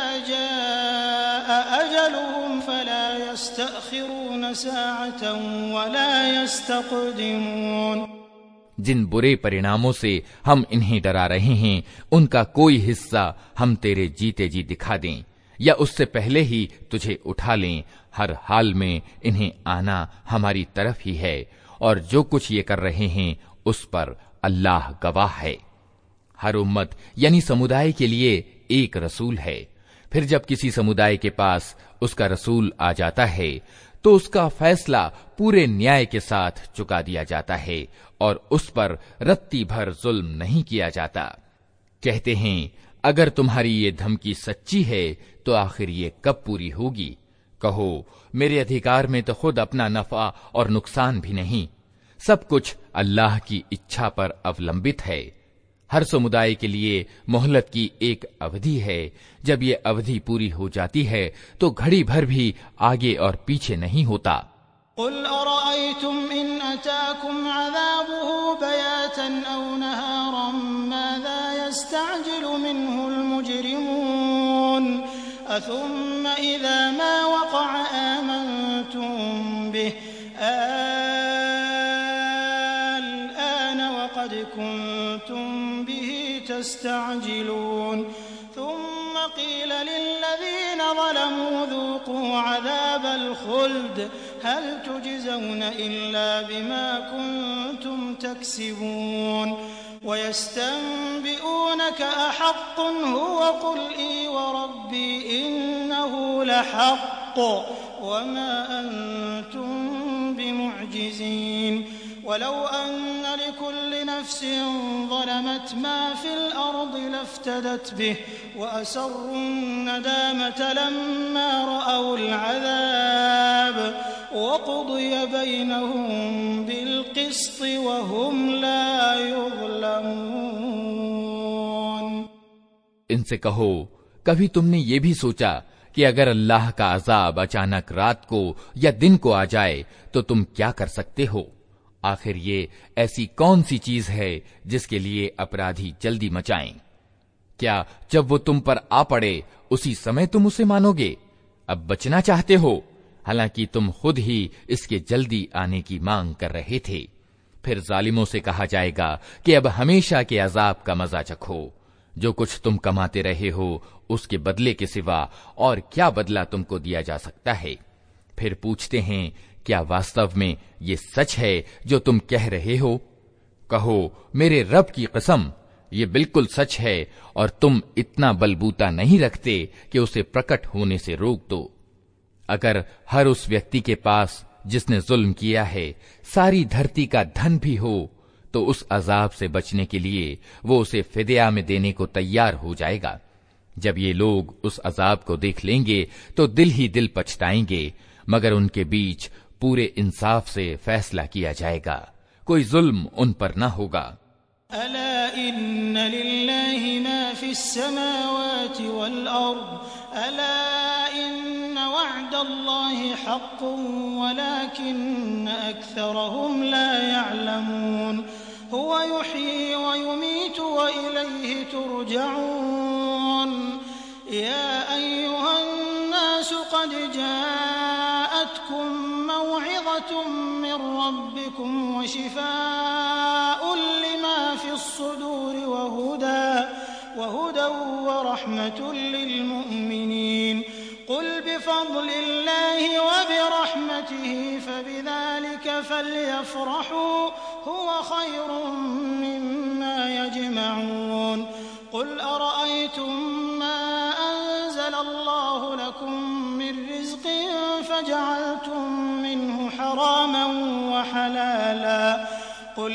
जाअ अजलुहुम फला यस्तअख़िरून साअतन वला यस्तक़दिमून। जिन बुरे परिणामों से हम इन्हें डरा रहे हैं उनका कोई हिस्सा हम तेरे जीते जी दिखा दें या उससे पहले ही तुझे उठा लें, हर हाल में इन्हें आना हमारी तरफ ही है, और जो कुछ ये कर रहे हैं उस पर अल्लाह गवाह है। हर उम्मत यानी समुदाय के लिए एक रसूल है। फिर जब किसी समुदाय के पास उसका रसूल आ जाता है तो उसका फैसला पूरे न्याय के साथ चुका दिया जाता है और उस पर रत्ती भर जुल्म नहीं किया जाता। कहते हैं, अगर तुम्हारी ये धमकी सच्ची है तो आखिर ये कब पूरी होगी? कहो, मेरे अधिकार में तो खुद अपना नफा और नुकसान भी नहीं, सब कुछ अल्लाह की इच्छा पर अवलंबित है। हर समुदाय के लिए मोहलत की एक अवधि है। जब ये अवधि पूरी हो जाती है तो घड़ी भर भी आगे और पीछे नहीं होता। क़ुल अरअयतुम इन अताकुम अज़ाबुहु बयातन औ नहारन माज़ा यस्तअजिलु मिन्हुल मुजरिमून असुम्म इज़ा मा वक़अ आमन्तुम बिह अल-आन वक़द कुंतुम बिही तस्तअजिलून सुम्म क़ील लिल्लज़ीन ज़लमू ज़ूक़ू अज़ाबल ख़ुल्द हल तुजज़ौन इल्ला बिमा कुंतुम तक्सिबून वयस्तंबिऊनक अहक़्क़ुन हुव क़ुल ई वरब्बी इन्नहु लहक़्क़ वमा अंतुम बिमुअजिज़ीन वलौ अन्न लिकुल्लि नफ्सिन ज़लमत मा फ़िल अर्दि लफ्तदत बिहि वअसर्रु नदामत लम्मा रअवुल अज़ाब वक़ुदिय बैनहुम बिलक़िस्ति वहुम ला युज़लमून। इनसे कहो, कभी तुमने ये भी सोचा कि अगर अल्लाह का अज़ाब अचानक रात को या दिन को आ जाए तो तुम क्या कर सकते हो? आखिर ये ऐसी कौन सी चीज है जिसके लिए अपराधी जल्दी मचाएं? क्या जब वो तुम पर आ पड़े उसी समय तुम उसे मानोगे? अब बचना चाहते हो, हालांकि तुम खुद ही इसके जल्दी आने की मांग कर रहे थे। फिर जालिमों से कहा जाएगा कि अब हमेशा के अजाब का मजा चखो। जो कुछ तुम कमाते रहे हो उसके बदले के सिवा और क्या बदला तुमको दिया जा सकता है? फिर पूछते हैं, क्या वास्तव में ये सच है जो तुम कह रहे हो? कहो, मेरे रब की कसम, ये बिल्कुल सच है और तुम इतना बलबूता नहीं रखते कि उसे प्रकट होने से रोक दो। अगर हर उस व्यक्ति के पास जिसने जुल्म किया है सारी धरती का धन भी हो तो उस अजाब से बचने के लिए वो उसे फिदिया में देने को तैयार हो जाएगा। जब ये लोग उस अजाब को देख लेंगे तो दिल ही दिल पछताएंगे, मगर उनके बीच पूरे इंसाफ से फैसला किया जाएगा, कोई जुल्म उन पर न होगा। अला इन्न लिल्लाहि मा फिस समावाति वल अर्द अला इन्न वअदल्लाहि हक़्क़ुन वलाकिन्न अक्सरहुम ला यअलमून हुवा युह्यी व युमीतु व इलैहि तुरजऊन या अय्युहन नास क़द जाअतकुम मौइज़तुम मिर रब्बिकुम व शिफ़ाउन लिमा फिस्सुदूर व हुदा व हुदन व रहमतुन लिलमुमिनीन क़ुल बिफ़ज़लिल्लाहि व बिरहमतिहि फबिज़ालिका फ़ल्यफ़रहू हुवा ख़ैरुम मिम्मा यजमऊन क़ुल अरअयतुम मा अंज़लल्लाहु लकुम मिर रिज़्क़िन फजअलतुम मिन्हु हरामन व हलाला क़ुल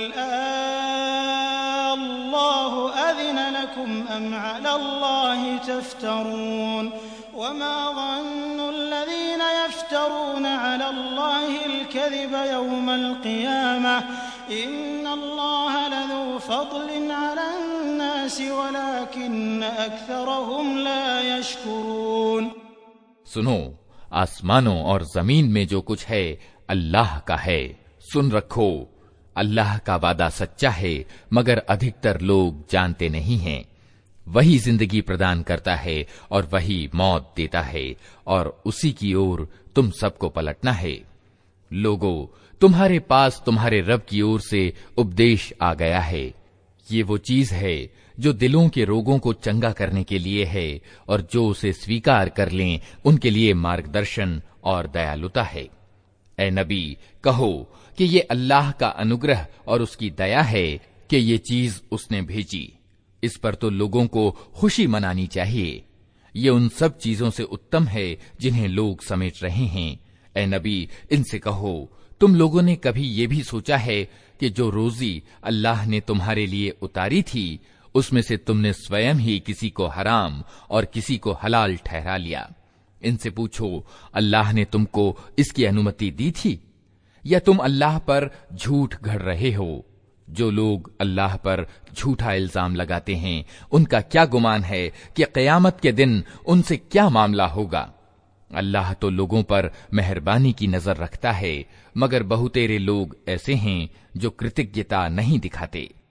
अल्लाहु अज़िन लकुम अम अलल्लाहि तफ्तरून वमा ज़न्नु अल्लज़ीना यफ्तरून अलल्लाहिल कज़िब यौमल क़ियामह इन्नल्लाह लज़ू फ़ज़लिन अलन्नासि वलाकिन्न अक्सरहुम ला यशकुरून। सुनो, आसमानों और जमीन में जो कुछ है अल्लाह का है, सुन रखो। अल्लाह का वादा सच्चा है, मगर अधिकतर लोग जानते नहीं हैं। वही जिंदगी प्रदान करता है और वही मौत देता है और उसी की ओर तुम सबको पलटना है। लोगों, तुम्हारे पास तुम्हारे रब की ओर से उपदेश आ गया है। ये वो चीज है जो दिलों के रोगों को चंगा करने के लिए है और जो उसे स्वीकार कर लें उनके लिए मार्गदर्शन और दयालुता है। ए नबी, कहो कि ये अल्लाह का अनुग्रह और उसकी दया है कि ये चीज उसने भेजी। इस पर तो लोगों को खुशी मनानी चाहिए। ये उन सब चीजों से उत्तम है जिन्हें लोग समेट रहे हैं। ए नबी, इनसे कहो, तुम लोगों ने कभी ये भी सोचा है कि जो रोजी अल्लाह ने तुम्हारे लिए उतारी थी उसमें से तुमने स्वयं ही किसी को हराम और किसी को हलाल ठहरा लिया? इनसे पूछो, अल्लाह ने तुमको इसकी अनुमति दी थी या तुम अल्लाह पर झूठ गढ़ रहे हो? जो लोग अल्लाह पर झूठा इल्जाम लगाते हैं उनका क्या गुमान है कि क़यामत के दिन उनसे क्या मामला होगा। अल्लाह तो लोगों पर मेहरबानी की नजर रखता है, मगर बहुतेरे लोग ऐसे हैं जो कृतज्ञता नहीं दिखाते।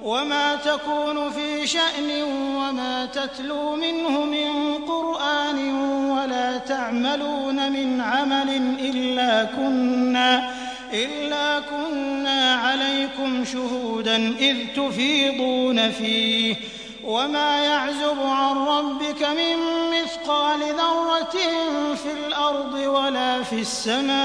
वमा तकूनु फी शअनिन वमा तत्लू मिन्हु मिन कुरआनिन वला तअमलून मिन अमलिन इल्ला कुन्ना इल्ला कुन्ना अलैकुम शुहूदन इज़ तुफीदून फीह वमा यअज़ुबु अन रब्बिका मिन मिस्क़ालि ज़र्रतिन फ़िल अर्दि वला फ़िस समा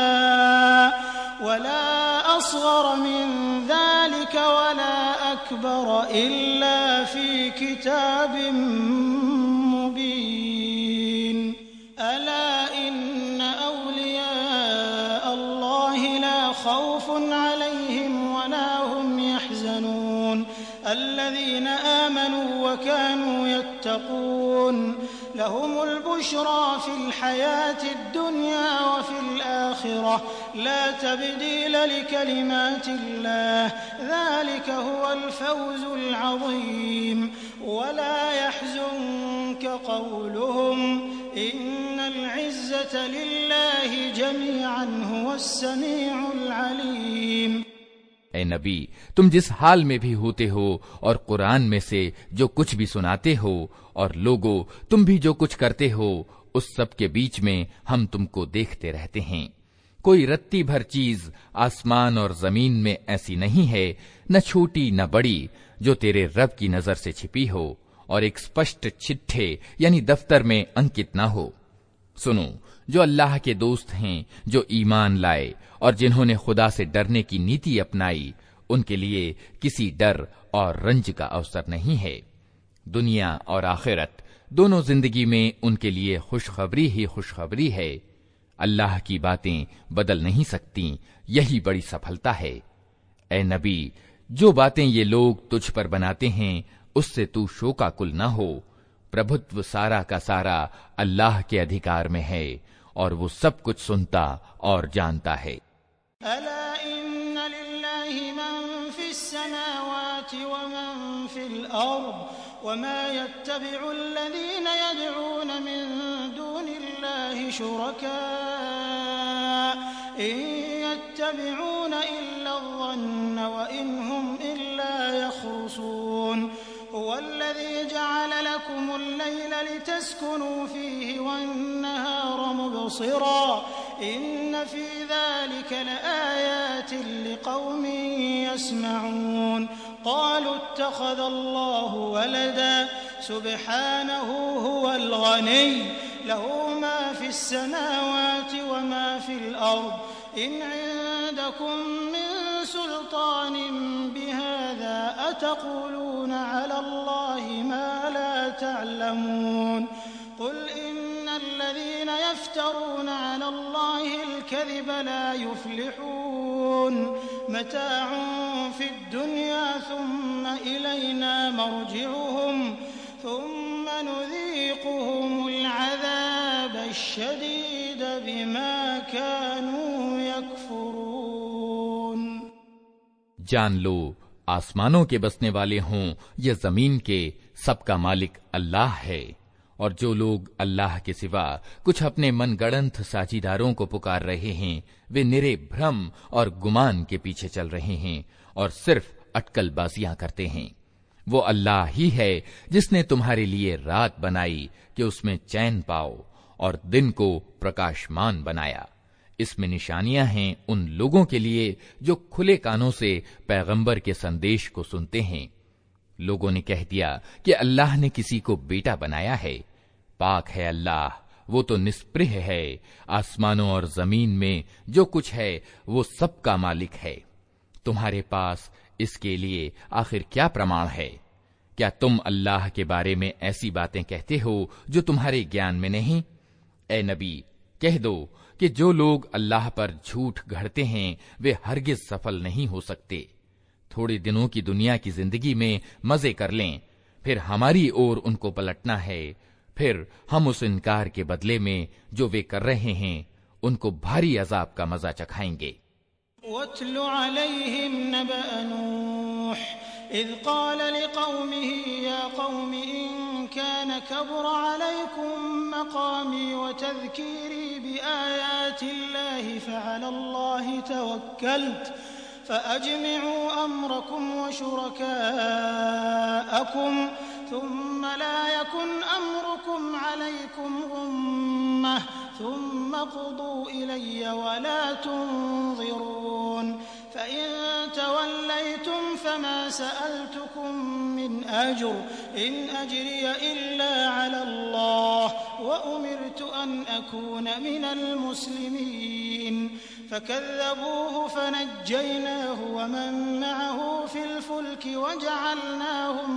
वला असग़र मिन ज़ालिका वला अकबर इल्ला फ़ी किताबिन मुबीन अला इन्न औलिया अल्लाहि ला खौफ़ुन अलैहिम वला हुम यहज़नून الذين آمنوا وكانوا يتقون لهم البشرى في الحياة الدنيا وفي الآخرة لا تبديل لكلمات الله ذلك هو الفوز العظيم ولا يحزنك قولهم إن العزة لله جميعا هو السميع العليم ए नबी, तुम जिस हाल में भी होते हो और कुरान में से जो कुछ भी सुनाते हो और लोगो तुम भी जो कुछ करते हो, उस सब के बीच में हम तुमको देखते रहते हैं। कोई रत्ती भर चीज आसमान और जमीन में ऐसी नहीं है, न छोटी न बड़ी, जो तेरे रब की नजर से छिपी हो और एक स्पष्ट चिट्ठे यानी दफ्तर में अंकित न हो। सुनो, जो अल्लाह के दोस्त हैं, जो ईमान लाए और जिन्होंने खुदा से डरने की नीति अपनाई, उनके लिए किसी डर और रंज का अवसर नहीं है। दुनिया और आखिरत दोनों जिंदगी में उनके लिए खुशखबरी ही खुशखबरी है। अल्लाह की बातें बदल नहीं सकती, यही बड़ी सफलता है। ए नबी, जो बातें ये लोग तुझ पर बनाते हैं, उससे तू शोकाकुल न हो। प्रभुत्व सारा का सारा अल्लाह के अधिकार में है और वो सब कुछ सुनता और जानता है। अला इन्न लिल्लाहि मन फिस समावाति व मन फिल अर्द वमा यत्तबि'ु अल्लज़ीना यद'ून मिन दूनिल्लाहि शुरका इन यत्तबि'ून इल्ला अज़्ज़न्न व इन हुम इल्ला यख़रुसून हुवल्लज़ी जअल लकुमुल लैला लितस्कुनू फ़ीहि वन्नहारा मुबसिरा इन्न फ़ी ज़ालिका लआयातिन लिक़ौमिन यस्मऊन क़ालू इत्तख़ज़ल्लाहु वलदा सुब्हानहु हुवल गनिय्यु लहू मा फ़िस समावाति व मा फ़िल अर्द इन इंदकुम मिन सुल्तानिन बिहाज़ा अतक़ूलून अला अल्लाहि मा ला तअलमून क़ुल इन्नल्लज़ीना यफ्तरूना अला अल्लाहि अल-कज़िब ला युफ़्लिहून मताउन फ़िद दुनिया थुम्मा इलैना मर्जिउहुम थुम्मा नुज़ीक़ुहुमुल अज़ाब अश-शदीद बिमा कानू यकफ़ुरून। जान लो, आसमानों के बसने वाले हों या जमीन के, सबका मालिक अल्लाह है। और जो लोग अल्लाह के सिवा कुछ अपने मनगढ़ंत साझीदारों को पुकार रहे हैं, वे निरे भ्रम और गुमान के पीछे चल रहे हैं और सिर्फ अटकलबाजियां करते हैं। वो अल्लाह ही है जिसने तुम्हारे लिए रात बनाई कि उसमें चैन पाओ और दिन को प्रकाशमान बनाया। इसमें निशानियां हैं उन लोगों के लिए जो खुले कानों से पैगंबर के संदेश को सुनते हैं। लोगों ने कह दिया कि अल्लाह ने किसी को बेटा बनाया है। पाक है अल्लाह, वो तो निष्प्रिय है। आसमानों और जमीन में जो कुछ है वो सबका मालिक है। तुम्हारे पास इसके लिए आखिर क्या प्रमाण है? क्या तुम अल्लाह के बारे में ऐसी बातें कहते हो जो तुम्हारे ज्ञान में नहीं? ए नबी, कह दो कि जो लोग अल्लाह पर झूठ गढ़ते हैं वे हरगिज सफल नहीं हो सकते। थोड़े दिनों की दुनिया की जिंदगी में मजे कर लें, फिर हमारी ओर उनको पलटना है। फिर हम उस इनकार के बदले में जो वे कर रहे हैं उनको भारी अजाब का मजा चखाएंगे। वत्लु अलैहिम नबअ नूह इज़ क़ाल लिक़ौमिही या क़ौमि इन कान कबुरा अलैकुम मक़ामी व तज़कीरी बिआयातिल्लाहि फ़अलल्लाहि तवक्कल्तु फ़अज्मिऊ अम्रकुम व शुरकाअकुम थुम्म ला यकुन अम्रुकुम अलैकुम गुम्मह थुम्म क़ुदू इलय्य व ला तुनज़िरून फ़इन तवल्लैतुम फ़मा सअल्तुकुम मिन अज्र इन अज्रिय इल्ला अलल्लाह व उमिरतु अन अकून मिनल मुस्लिमीन फ़कज़्ज़बूहु फ़नज्जयनाहु व मन मअहु फ़िल फ़ुल्कि वजअलनाहुम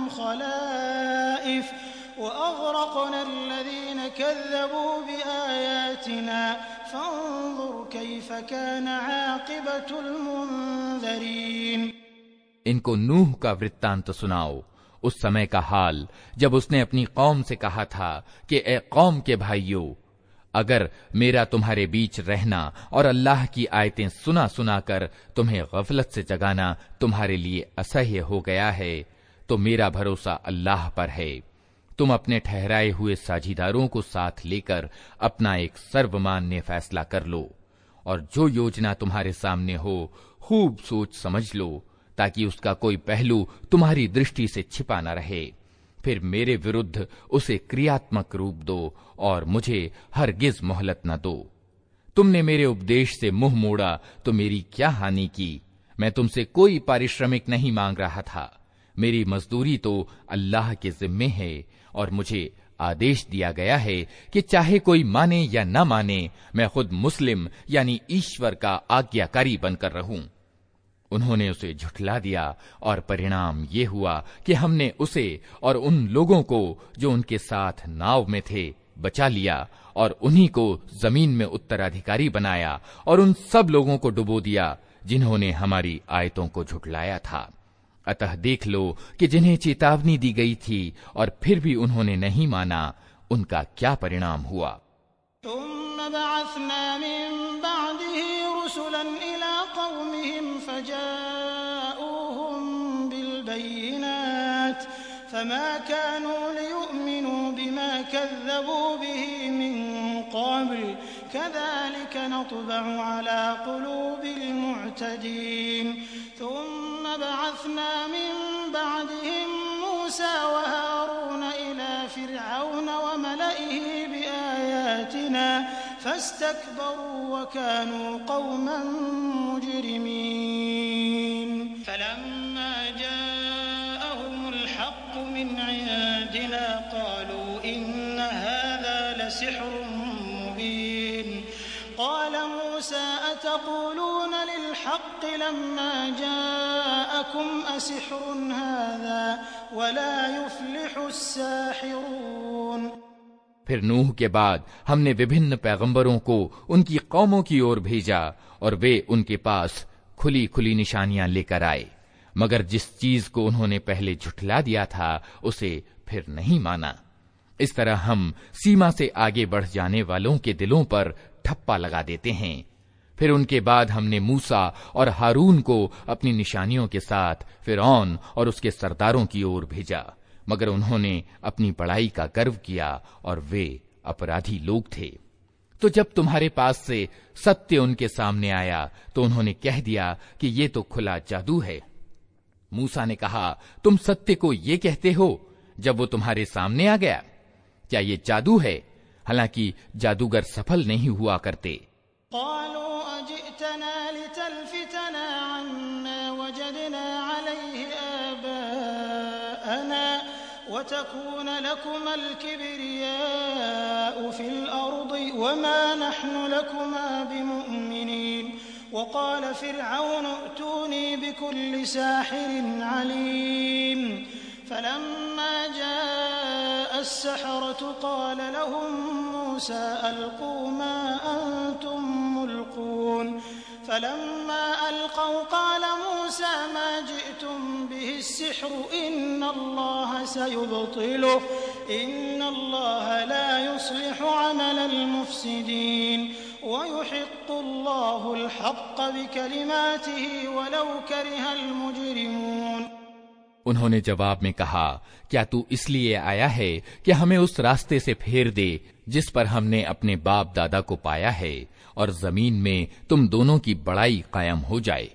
ख़लाइफ़ वअग़रक़ना अल्लज़ीन कज़्ज़बू बिआयातिना फ़न्ज़ुर कैफ़ कान आक़िबतुल मुनज़रीन। इनको नूह का वृत्तांत सुनाओ, उस समय का हाल जब उसने अपनी कौम से कहा था कि ए कौम के भाइयों, अगर मेरा तुम्हारे बीच रहना और अल्लाह की आयतें सुना सुना कर तुम्हें गफलत से जगाना तुम्हारे लिए असह्य हो गया है, तो मेरा भरोसा अल्लाह पर है। तुम अपने ठहराए हुए साझीदारों को साथ लेकर अपना एक सर्वमान्य फैसला कर लो और जो योजना तुम्हारे सामने हो खूब सोच समझ लो, ताकि उसका कोई पहलू तुम्हारी दृष्टि से छिपा न रहे। फिर मेरे विरुद्ध उसे क्रियात्मक रूप दो और मुझे हरगिज मोहलत न दो। तुमने मेरे उपदेश से मुंह मोड़ा तो मेरी क्या हानि की? मैं तुमसे कोई पारिश्रमिक नहीं मांग रहा था। मेरी मजदूरी तो अल्लाह के जिम्मे है और मुझे आदेश दिया गया है कि चाहे कोई माने या न माने, मैं खुद मुस्लिम यानी ईश्वर का आज्ञाकारी बनकर रहूं। उन्होंने उसे झुठला दिया और परिणाम ये हुआ कि हमने उसे और उन लोगों को जो उनके साथ नाव में थे बचा लिया और उन्हीं को जमीन में उत्तराधिकारी बनाया और उन सब लोगों को डुबो दिया जिन्होंने हमारी आयतों को झुठलाया था। अतः देख लो कि जिन्हें चेतावनी दी गई थी और फिर भी उन्होंने नहीं माना, उनका क्या परिणाम हुआ। तुम बअसना मिन बअदिही रुसुलन इला कौमिहिम फजाऊहुम बिलबय्यिनात फमा कानू लियुमिनू बिमा कज़्ज़बू बिही मिन क़ब्ल कज़ालिक नतबअु अला क़ुलूबिल मुअतदीन थुम्म बअसना मिन बअदिहिम मूसा व हारून इला फ़िरऔन व मलइही बिआयातिना फस्तकबरू व कानू क़ौमन मुजरिमीन फलम्मा जाअहुमुल हक़्क़ु मिन इंदिना क़ालू इन्न हाज़ा लसिह्रुन मुबीन क़ाल मूसा अतक़ूलून लिल्हक़्क़ि लम्मा जाअकुम असिह्रुन हाज़ा वला युफ़्लिहुस साहिरून। फिर नूह के बाद हमने विभिन्न पैगंबरों को उनकी कौमों की ओर भेजा और वे उनके पास खुली खुली निशानियां लेकर आए, मगर जिस चीज को उन्होंने पहले झुठला दिया था उसे फिर नहीं माना। इस तरह हम सीमा से आगे बढ़ जाने वालों के दिलों पर ठप्पा लगा देते हैं। फिर उनके बाद हमने मूसा और हारून को अपनी निशानियों के साथ फिरौन और उसके सरदारों की ओर भेजा, मगर उन्होंने अपनी बड़ाई का गर्व किया और वे अपराधी लोग थे। तो जब तुम्हारे पास से सत्य उनके सामने आया तो उन्होंने कह दिया कि ये तो खुला जादू है। मूसा ने कहा, तुम सत्य को ये कहते हो जब वो तुम्हारे सामने आ गया? क्या ये जादू है? हालांकि जादूगर सफल नहीं हुआ करते। वतकून लकुमल किब्रियाउ फिल अर्दि वमा नहनु लकुमा बिमुमिनीन वक़ाल फ़िरऔन अतूनी बिकुल्लि साहिरिन अलीम फलम्मा जाअ अस्सहरतु क़ाल लहुम मूसा अल्क़ू मा अंतुम मुल्क़ून फलम्मा अलक़ौ क़ाल मूसा मा जिअतुम बिहि अस्सिह्रु इन्नल्लाह सयुब्तिलुहु इन्नल्लाह ला युस्लिहु अमलल मुफ़्सिदीन वयुहिक़्क़ुल्लाहुल हक़्क़ बिकलिमातिही वलौ करिहल मुजरिमून। उन्होंने जवाब में कहा, क्या तू इसलिए आया है कि हमें उस रास्ते से फेर दे जिस पर हमने अपने बाप दादा को पाया है और जमीन में तुम दोनों की बड़ाई कायम हो जाए?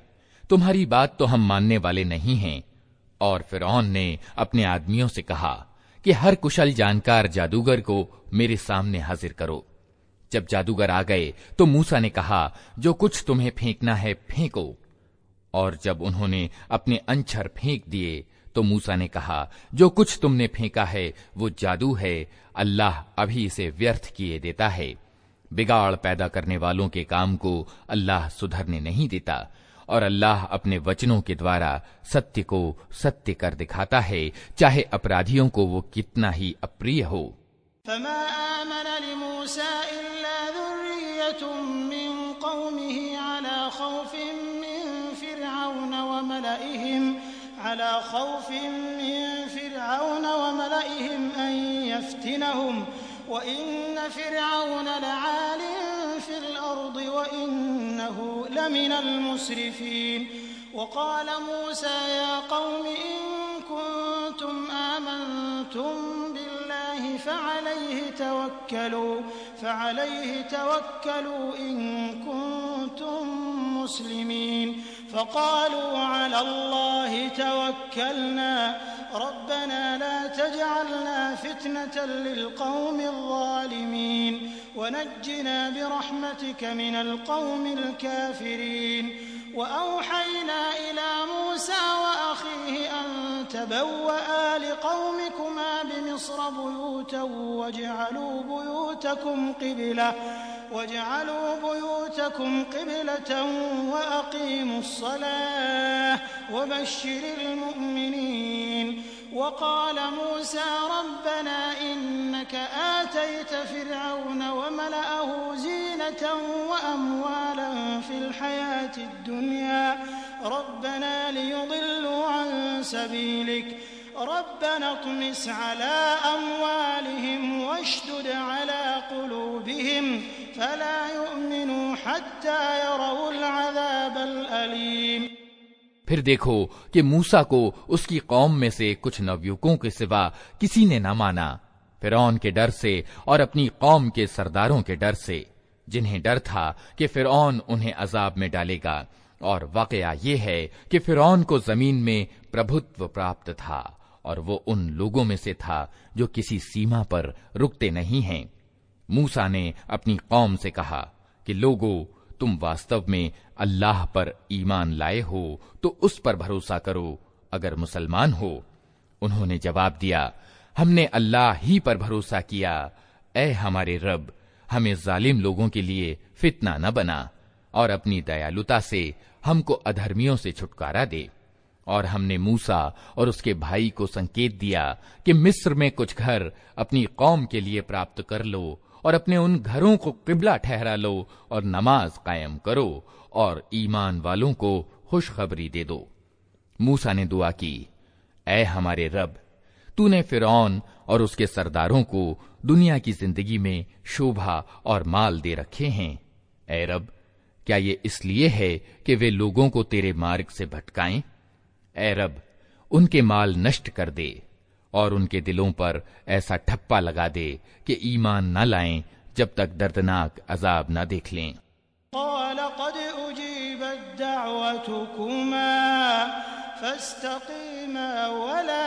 तुम्हारी बात तो हम मानने वाले नहीं हैं। और फिरौन ने अपने आदमियों से कहा कि हर कुशल जानकार जादूगर को मेरे सामने हाजिर करो। जब जादूगर आ गए तो मूसा ने कहा, जो कुछ तुम्हें फेंकना है फेंको। और जब उन्होंने अपने अंछर फेंक दिए तो मूसा ने कहा, जो कुछ तुमने फेंका है वो जादू है, अल्लाह अभी इसे व्यर्थ किए देता है। बिगाड़ पैदा करने वालों के काम को अल्लाह सुधरने नहीं देता, और अल्लाह अपने वचनों के द्वारा सत्य को सत्य कर दिखाता है, चाहे अपराधियों को वो कितना ही अप्रिय हो। फमा आमन लिमूसा इल्ला ज़ुर्रिय्यतुम मिन क़ौमिही अला ख़ौफ़िन मिन फ़िरऔन व मलइहिम अला ख़ौफ़िन मिन फ़िरऔन व मलइहिम अन यफ्तिनहुम व इन्न फ़िरऔन लआलिन फ़िल अर्दि व इन्नहु लमिनल मुस्रिफ़ीन। वक़ाल मूसा या क़ौमि इन कुन्तुम आमन्तुम बिल्लाहि फ़अलैहि तवक्कलू फ़अलैहि तवक्कलू इन कुन्तुम मुस्लिमीन। फ़क़ालू अलल्लाहि तवक्कलना रब्बना ला तजअलना फ़ितनतन लिलक़ौमिज़ ज़ालिमीन वनज्जिना बिरहमतिक मिनल क़ौमिल काफ़िरीन। वअौहयना इला मूसा वअख़ीहि अन तबव्वआ लिक़ौमिकुमा बिमिस्र बुयूतन वजअलू बुयूतकुम क़िबला वजअलू बुयूतकुम क़िबलतन वअक़ीमुस्सलाह वबश्शिरिल मुमिनीन। वक़ाल मूसा रब्बना इन्नक आतैत फ़िरऔन वमलअहु ज़ीनतन वअम्वालन फ़िल हयातिद दुनिया रब्बना लियुदिल्लू अन सबीलिक रब्बना त्मिस अला अम्वालिहिम वश्दुद अला क़ुलूबिहिम फला युमिनू हत्ता यरौल अज़ाबल अलीम। फिर देखो कि मूसा को उसकी कौम में से कुछ नवयुवकों के सिवा किसी ने न माना, फिरौन के डर से और अपनी कौम के सरदारों के डर से, जिन्हें डर था कि फिरौन उन्हें अजाब में डालेगा। और वाकया ये है कि फिरौन को जमीन में प्रभुत्व प्राप्त था और वो उन लोगों में से था जो किसी सीमा पर रुकते नहीं हैं। मूसा ने अपनी कौम से कहा कि लोगों, तुम वास्तव में अल्लाह पर ईमान लाए हो तो उस पर भरोसा करो अगर मुसलमान हो। उन्होंने जवाब दिया, हमने अल्लाह ही पर भरोसा किया। ऐ हमारे रब, हमें जालिम लोगों के लिए फितना न बना और अपनी दयालुता से हमको अधर्मियों से छुटकारा दे। और हमने मूसा और उसके भाई को संकेत दिया कि मिस्र में कुछ घर अपनी कौम के लिए प्राप्त कर लो और अपने उन घरों को किबला ठहरा लो और नमाज कायम करो और ईमान वालों को खुशखबरी दे दो। मूसा ने दुआ की, ऐ हमारे रब, तूने फिरौन और उसके सरदारों को दुनिया की जिंदगी में शोभा और माल दे रखे हैं। ऐ रब, क्या ये इसलिए है कि वे लोगों को तेरे मार्ग से भटकाएं? ऐ रब, उनके माल नष्ट कर दे और उनके दिलों पर ऐसा ठप्पा लगा दे कि ईमान न लाएं जब तक दर्दनाक अजाब न देख लें। क़ाल क़द उजीबत दअवतुकुमा फस्तक़ीमा वला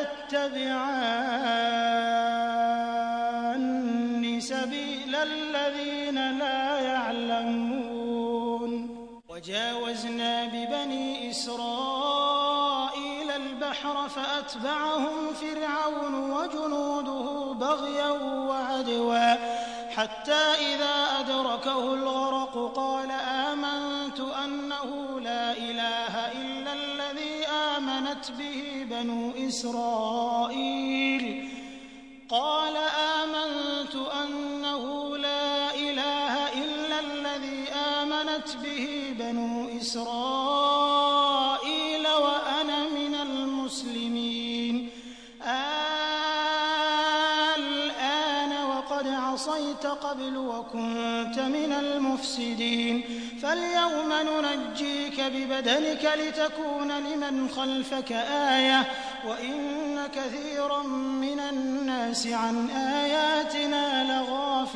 तत्तबिअन्नि सबीलल लज़ीना ला यअलमून। वजावज़ना बिबनी इस्राईल البحر فأتبعهم فرعون وجنوده بغيا وعدوا حتى إذا أدركه الغرق قال آمنت أنه لا إله إلا الذي آمنت به بنو إسرائيل قال آمنت أنه لا إله إلا الذي آمنت به بنو إسرائيل وأنا من المسلمين الآن وقد عصيت قبل وكنت من المفسدين فاليوم ننجيك ببدنك لتكون لمن خلفك آية وإن كثيرا من الناس عن آياتنا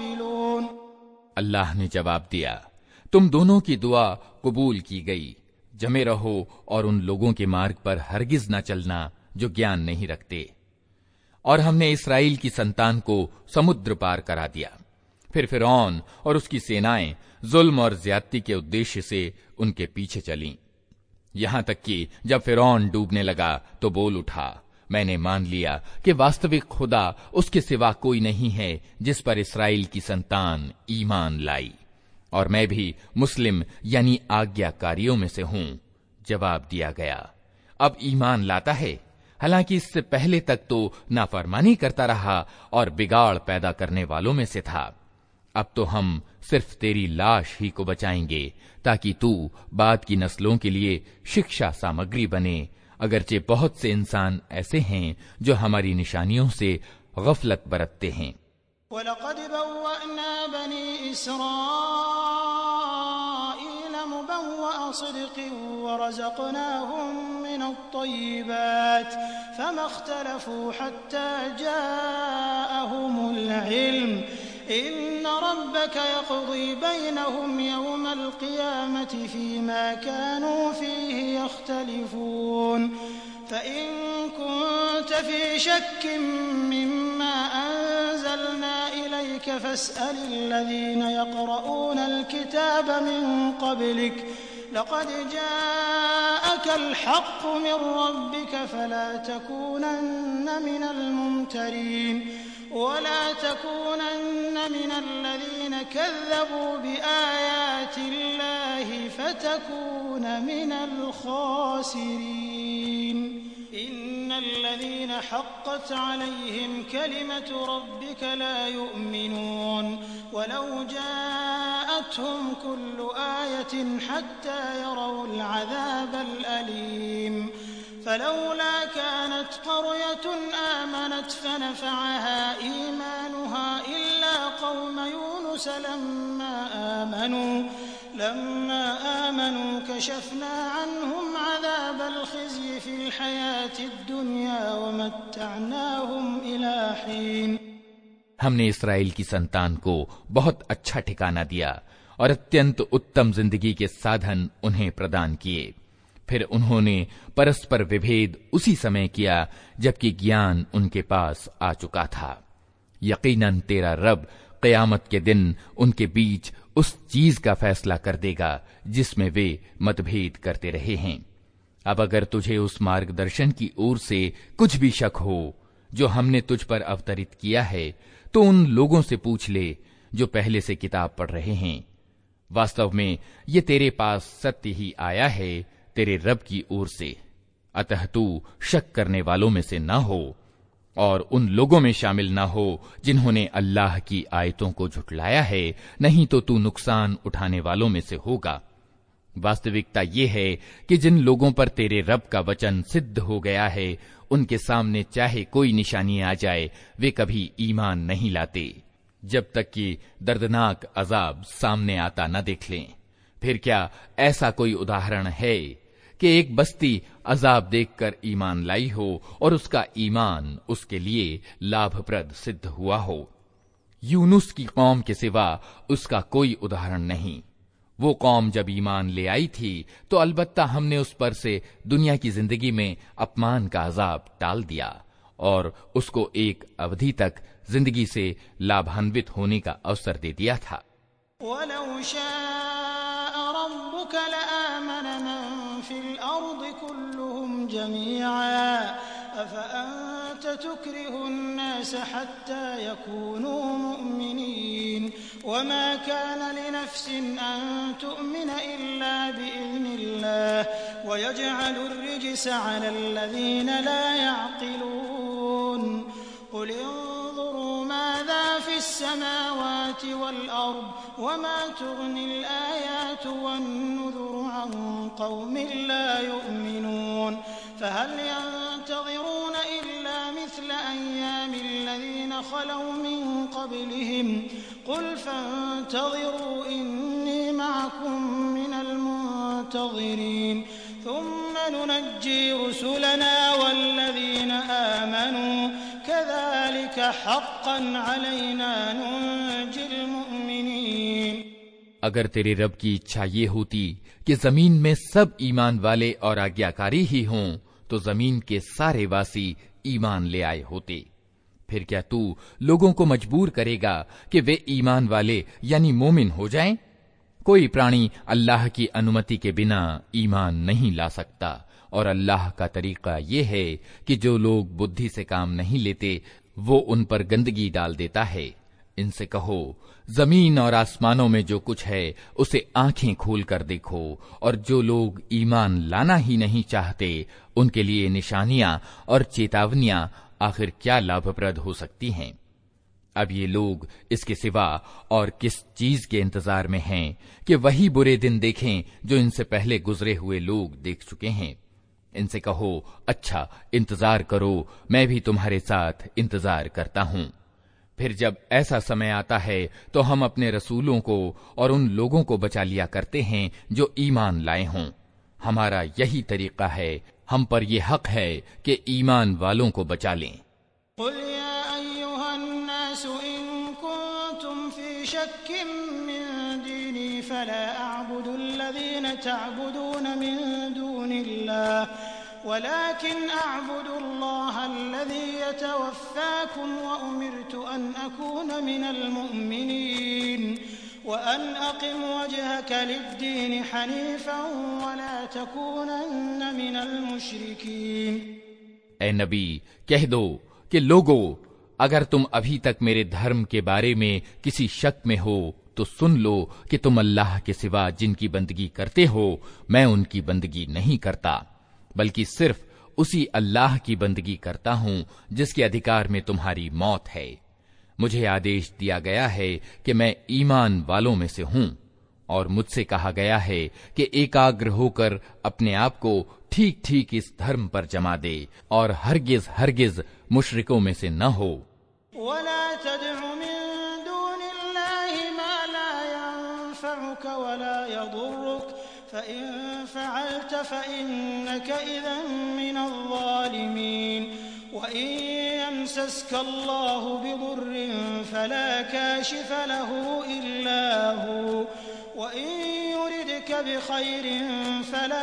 لغافلون। अल्लाह ने जवाब दिया, तुम दोनों की दुआ कबूल की गई। जमे रहो और उन लोगों के मार्ग पर हरगिज न चलना जो ज्ञान नहीं रखते। और हमने इस्राएल की संतान को समुद्र पार करा दिया। फिर फिरौन और उसकी सेनाएं जुल्म और ज्यादती के उद्देश्य से उनके पीछे चलीं, यहां तक कि जब फिरौन डूबने लगा तो बोल उठा, मैंने मान लिया कि वास्तविक खुदा उसके सिवा कोई नहीं है जिस पर इस्राएल की संतान ईमान लाई, और मैं भी मुस्लिम यानी आज्ञाकारियों में से हूं। जवाब दिया गया, अब ईमान लाता है, हालांकि इससे पहले तक तो नाफरमानी करता रहा और बिगाड़ पैदा करने वालों में से था। अब तो हम सिर्फ तेरी लाश ही को बचाएंगे ताकि तू बाद की नस्लों के लिए शिक्षा सामग्री बने, अगरचे बहुत से इंसान ऐसे हैं जो हमारी निशानियों से गफलत बरतते हैं। वलक़द बव्वअना बनी इस्राईल मुबव्वअ सिद्क़िन वरज़क़नाहुम मिनत-तय्यिबात फमख्तलफ़ू हत्ता जाअहुमुल इल्म इन्न रब्बक यक़ज़ी बैनहुम यौमल क़ियामति फ़ीमा कानू फ़ीहि यख्तलिफ़ून फ़इन कुन्त फ़ी शक्किन मिम्मा अंज़लना इलैक फ़स्अलिल्लज़ीन यक़रऊनल किताब मिन क़ब्लिक लक़द जाअकल हक़्क़ु मिन रब्बिक फ़ला तकूनन्न मिनल मुमतरीन वला तकूनन्न मिनल्लज़ीन कज़्ज़बू बिआयातिल्लाहि फ़तकून मिनल ख़ासिरीन इन्नल्लज़ीन हक़्क़त अलैहिम कलिमतु रब्बिक ला युमिनून वलौ जाअतहुम कुल्लु आयतिन हत्ता यरवुल अज़ाबल अलीम फलौला कानत क़र्यतुन आमनत फनफ़अहा ईमानुहा इल्ला क़ौम यूनुस लम्मा आमनू लम्मा आमनू कशफ़ना अन्हुम अज़ाबल ख़िज़्यि फ़िल हयातिद दुनिया वमत्तअनाहुम इला हीन। हमने इस्राएल की संतान को बहुत अच्छा ठिकाना दिया और अत्यंत उत्तम जिंदगी के साधन उन्हें प्रदान किए। फिर उन्होंने परस्पर विभेद उसी समय किया जबकि ज्ञान उनके पास आ चुका था। यकीनन तेरा रब क़यामत के दिन उनके बीच उस चीज का फैसला कर देगा जिसमें वे मतभेद करते रहे हैं। अब अगर तुझे उस मार्गदर्शन की ओर से कुछ भी शक हो जो हमने तुझ पर अवतरित किया है तो उन लोगों से पूछ ले जो पहले से किताब पढ़ रहे हैं। वास्तव में ये तेरे पास सत्य ही आया है तेरे रब की ओर से, अतः तू शक करने वालों में से न हो और उन लोगों में शामिल न हो जिन्होंने अल्लाह की आयतों को झुठलाया है, नहीं तो तू नुकसान उठाने वालों में से होगा। वास्तविकता ये है कि जिन लोगों पर तेरे रब का वचन सिद्ध हो गया है उनके सामने चाहे कोई निशानी आ जाए वे कभी ईमान नहीं लाते जब तक कि दर्दनाक अजाब सामने आता न देख लें। फिर क्या ऐसा कोई उदाहरण है कि एक बस्ती अजाब देखकर ईमान लाई हो और उसका ईमान उसके लिए लाभप्रद सिद्ध हुआ हो? यूनुस की कौम के सिवा उसका उदाहरण उदाहरण नहीं। वो कौम जब ईमान ले आई थी तो अलबत्ता हमने उस पर से दुनिया की जिंदगी में अपमान का अजाब टाल दिया और उसको एक अवधि तक जिंदगी से लाभान्वित होने का अवसर दे दिया था। वलौ शाअ रब्बुक लआमन मन फिल अर्दि कुल्लुहुम जमीअन अफअंत तुक्रिहु अन्नास हत्ता यकूनू मुमिनीन वमा कान लिनफ्सिन अन तु'मिन इल्ला बिइज़्निल्लाह वयजअलु अर्रिज्स अलल्लज़ीना ला यअक़िलून क़ुल इंज़ुरू माज़ा फ़िस्समावाति वल्अर्ض वमा तुग़निल आयातु वन्नुज़ुरु अन क़ौमिन ला यु'मिनून फहल यंतज़िरून इल्ला मिस्ल अय्यामिल लज़ीना ख़लौ मिन क़ब्लिहिम क़ुल फंतज़िरू इन्नी मअकुम मिनल मुंतज़िरीन थुम्मा नुनज्जी रुसुलना वल्लज़ीना आमनू कज़ालिक हक़्क़न अलैना नुंजिल मुमिनीन। अगर तेरे रब की इच्छा ये होती कि जमीन में सब ईमान वाले और आज्ञाकारी ही हों तो जमीन के सारे वासी ईमान ले आए होते। फिर क्या तू लोगों को मजबूर करेगा कि वे ईमान वाले यानी मोमिन हो जाएं? कोई प्राणी अल्लाह की अनुमति के बिना ईमान नहीं ला सकता और अल्लाह का तरीका ये है कि जो लोग बुद्धि से काम नहीं लेते वो उन पर गंदगी डाल देता है। इनसे कहो, जमीन और आसमानों में जो कुछ है उसे आंखें खोल कर देखो, और जो लोग ईमान लाना ही नहीं चाहते उनके लिए निशानियां और चेतावनियां आखिर क्या लाभप्रद हो सकती हैं। अब ये लोग इसके सिवा और किस चीज के इंतजार में हैं कि वही बुरे दिन देखें जो इनसे पहले गुजरे हुए लोग देख चुके हैं। इनसे कहो, अच्छा इंतजार करो, मैं भी तुम्हारे साथ इंतजार करता हूं। फिर जब ऐसा समय आता है तो हम अपने रसूलों को और उन लोगों को बचा लिया करते हैं जो ईमान लाए हों। हमारा यही तरीका है, हम पर यह हक है कि ईमान वालों को बचा लें। कुल या अय्युहन्नासु इन कुंतुम फी शक्किन मिन दीनी फला अअबुदुल्लज़ीना तअबुदून मिन दूनिल्लाह वलाकिन अअबुदुल्लाह अल्लज़ी यतवफ़्फ़ाकुम व उमिरतु अन अकून मिनल मुअमिनीन व अन अक़िम वजहक लिद्दीन हनीफ़न वला तकूनन्न मिनल मुशरिकीन। ए नबी, कह दो कि लोगो, अगर तुम अभी तक मेरे धर्म के बारे में किसी शक में हो तो सुन लो कि तुम अल्लाह के सिवा जिनकी बंदगी करते हो मैं उनकी बंदगी नहीं करता, बल्कि सिर्फ उसी अल्लाह की बंदगी करता हूं जिसके अधिकार में तुम्हारी मौत है। मुझे आदेश दिया गया है कि मैं ईमान वालों में से हूं और मुझसे कहा गया है कि एकाग्र होकर अपने आप को ठीक ठीक इस धर्म पर जमा दे और हरगिज हरगिज मुशरिकों में से न हो। वला तदउ मिन दूनिल्लाहि मा ला यंफउक वला यदुर्रुक फ़इन फ़अल्त फ़इन्नक इज़न मिनज़ ज़ालिमीन वइन यमसस्क अल्लाहु बिदुर्रिन फ़ला काशिफ़ लहु इल्ला हु वइन युरिदक बिख़ैरिन फ़ला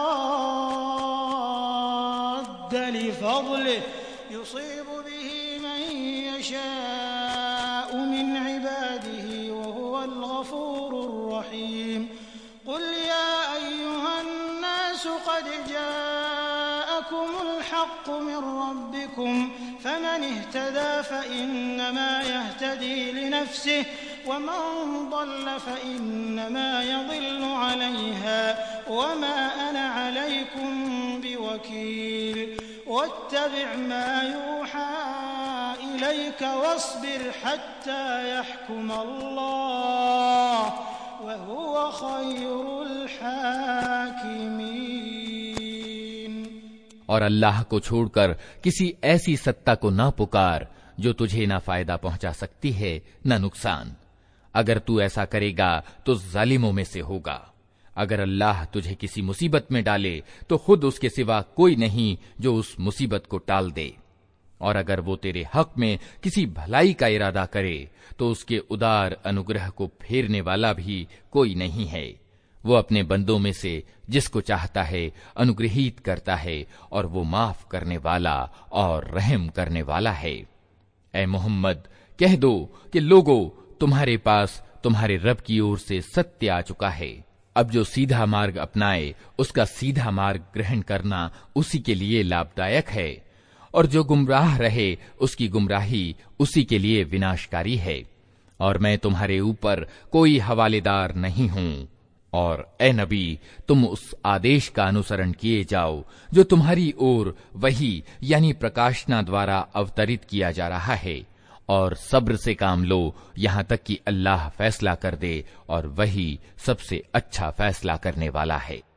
राद्द लिफ़ज़लिहि युसीबु बिहि मन यशाअु मिन इबादिहि वहुवल गफूरुर रहीम। कुल या अय्युहन्नासु क़द जाअकुमुल हक़्क़ु मिन रब्बिकुम फमन इह्तदा फ़इन्नमा यह्तदी लिनफ़्सिहि वमन ضل فإنما يضل عليها وما أنا عليكم بوكيل واتبع ما يوحى إليك واصبر حتى يحكم الله وهو خير الحاكمين। और अल्लाह को छोड़कर किसी ऐसी सत्ता को ना पुकार जो तुझे ना फायदा पहुंचा सकती है न नुकसान। अगर तू ऐसा करेगा तो जालिमों में से होगा। अगर अल्लाह तुझे किसी मुसीबत में डाले तो खुद उसके सिवा कोई नहीं जो उस मुसीबत को टाल दे, और अगर वो तेरे हक में किसी भलाई का इरादा करे तो उसके उदार अनुग्रह को फेरने वाला भी कोई नहीं है। वो अपने बंदों में से जिसको चाहता है अनुग्रहित करता है और वो माफ करने वाला और रहम करने वाला है। ए मोहम्मद, कह दो कि लोगों, तुम्हारे पास तुम्हारे रब की ओर से सत्य आ चुका है। अब जो सीधा मार्ग अपनाए उसका सीधा मार्ग ग्रहण करना उसी के लिए लाभदायक है, और जो गुमराह रहे उसकी गुमराही उसी के लिए विनाशकारी है। और मैं तुम्हारे ऊपर कोई हवालेदार नहीं हूं। और ए नबी, तुम उस आदेश का अनुसरण किए जाओ जो तुम्हारी ओर वही यानी प्रकाशना द्वारा अवतरित किया जा रहा है, और सब्र से काम लो यहां तक कि अल्लाह फैसला कर दे, और वही सबसे अच्छा फैसला करने वाला है।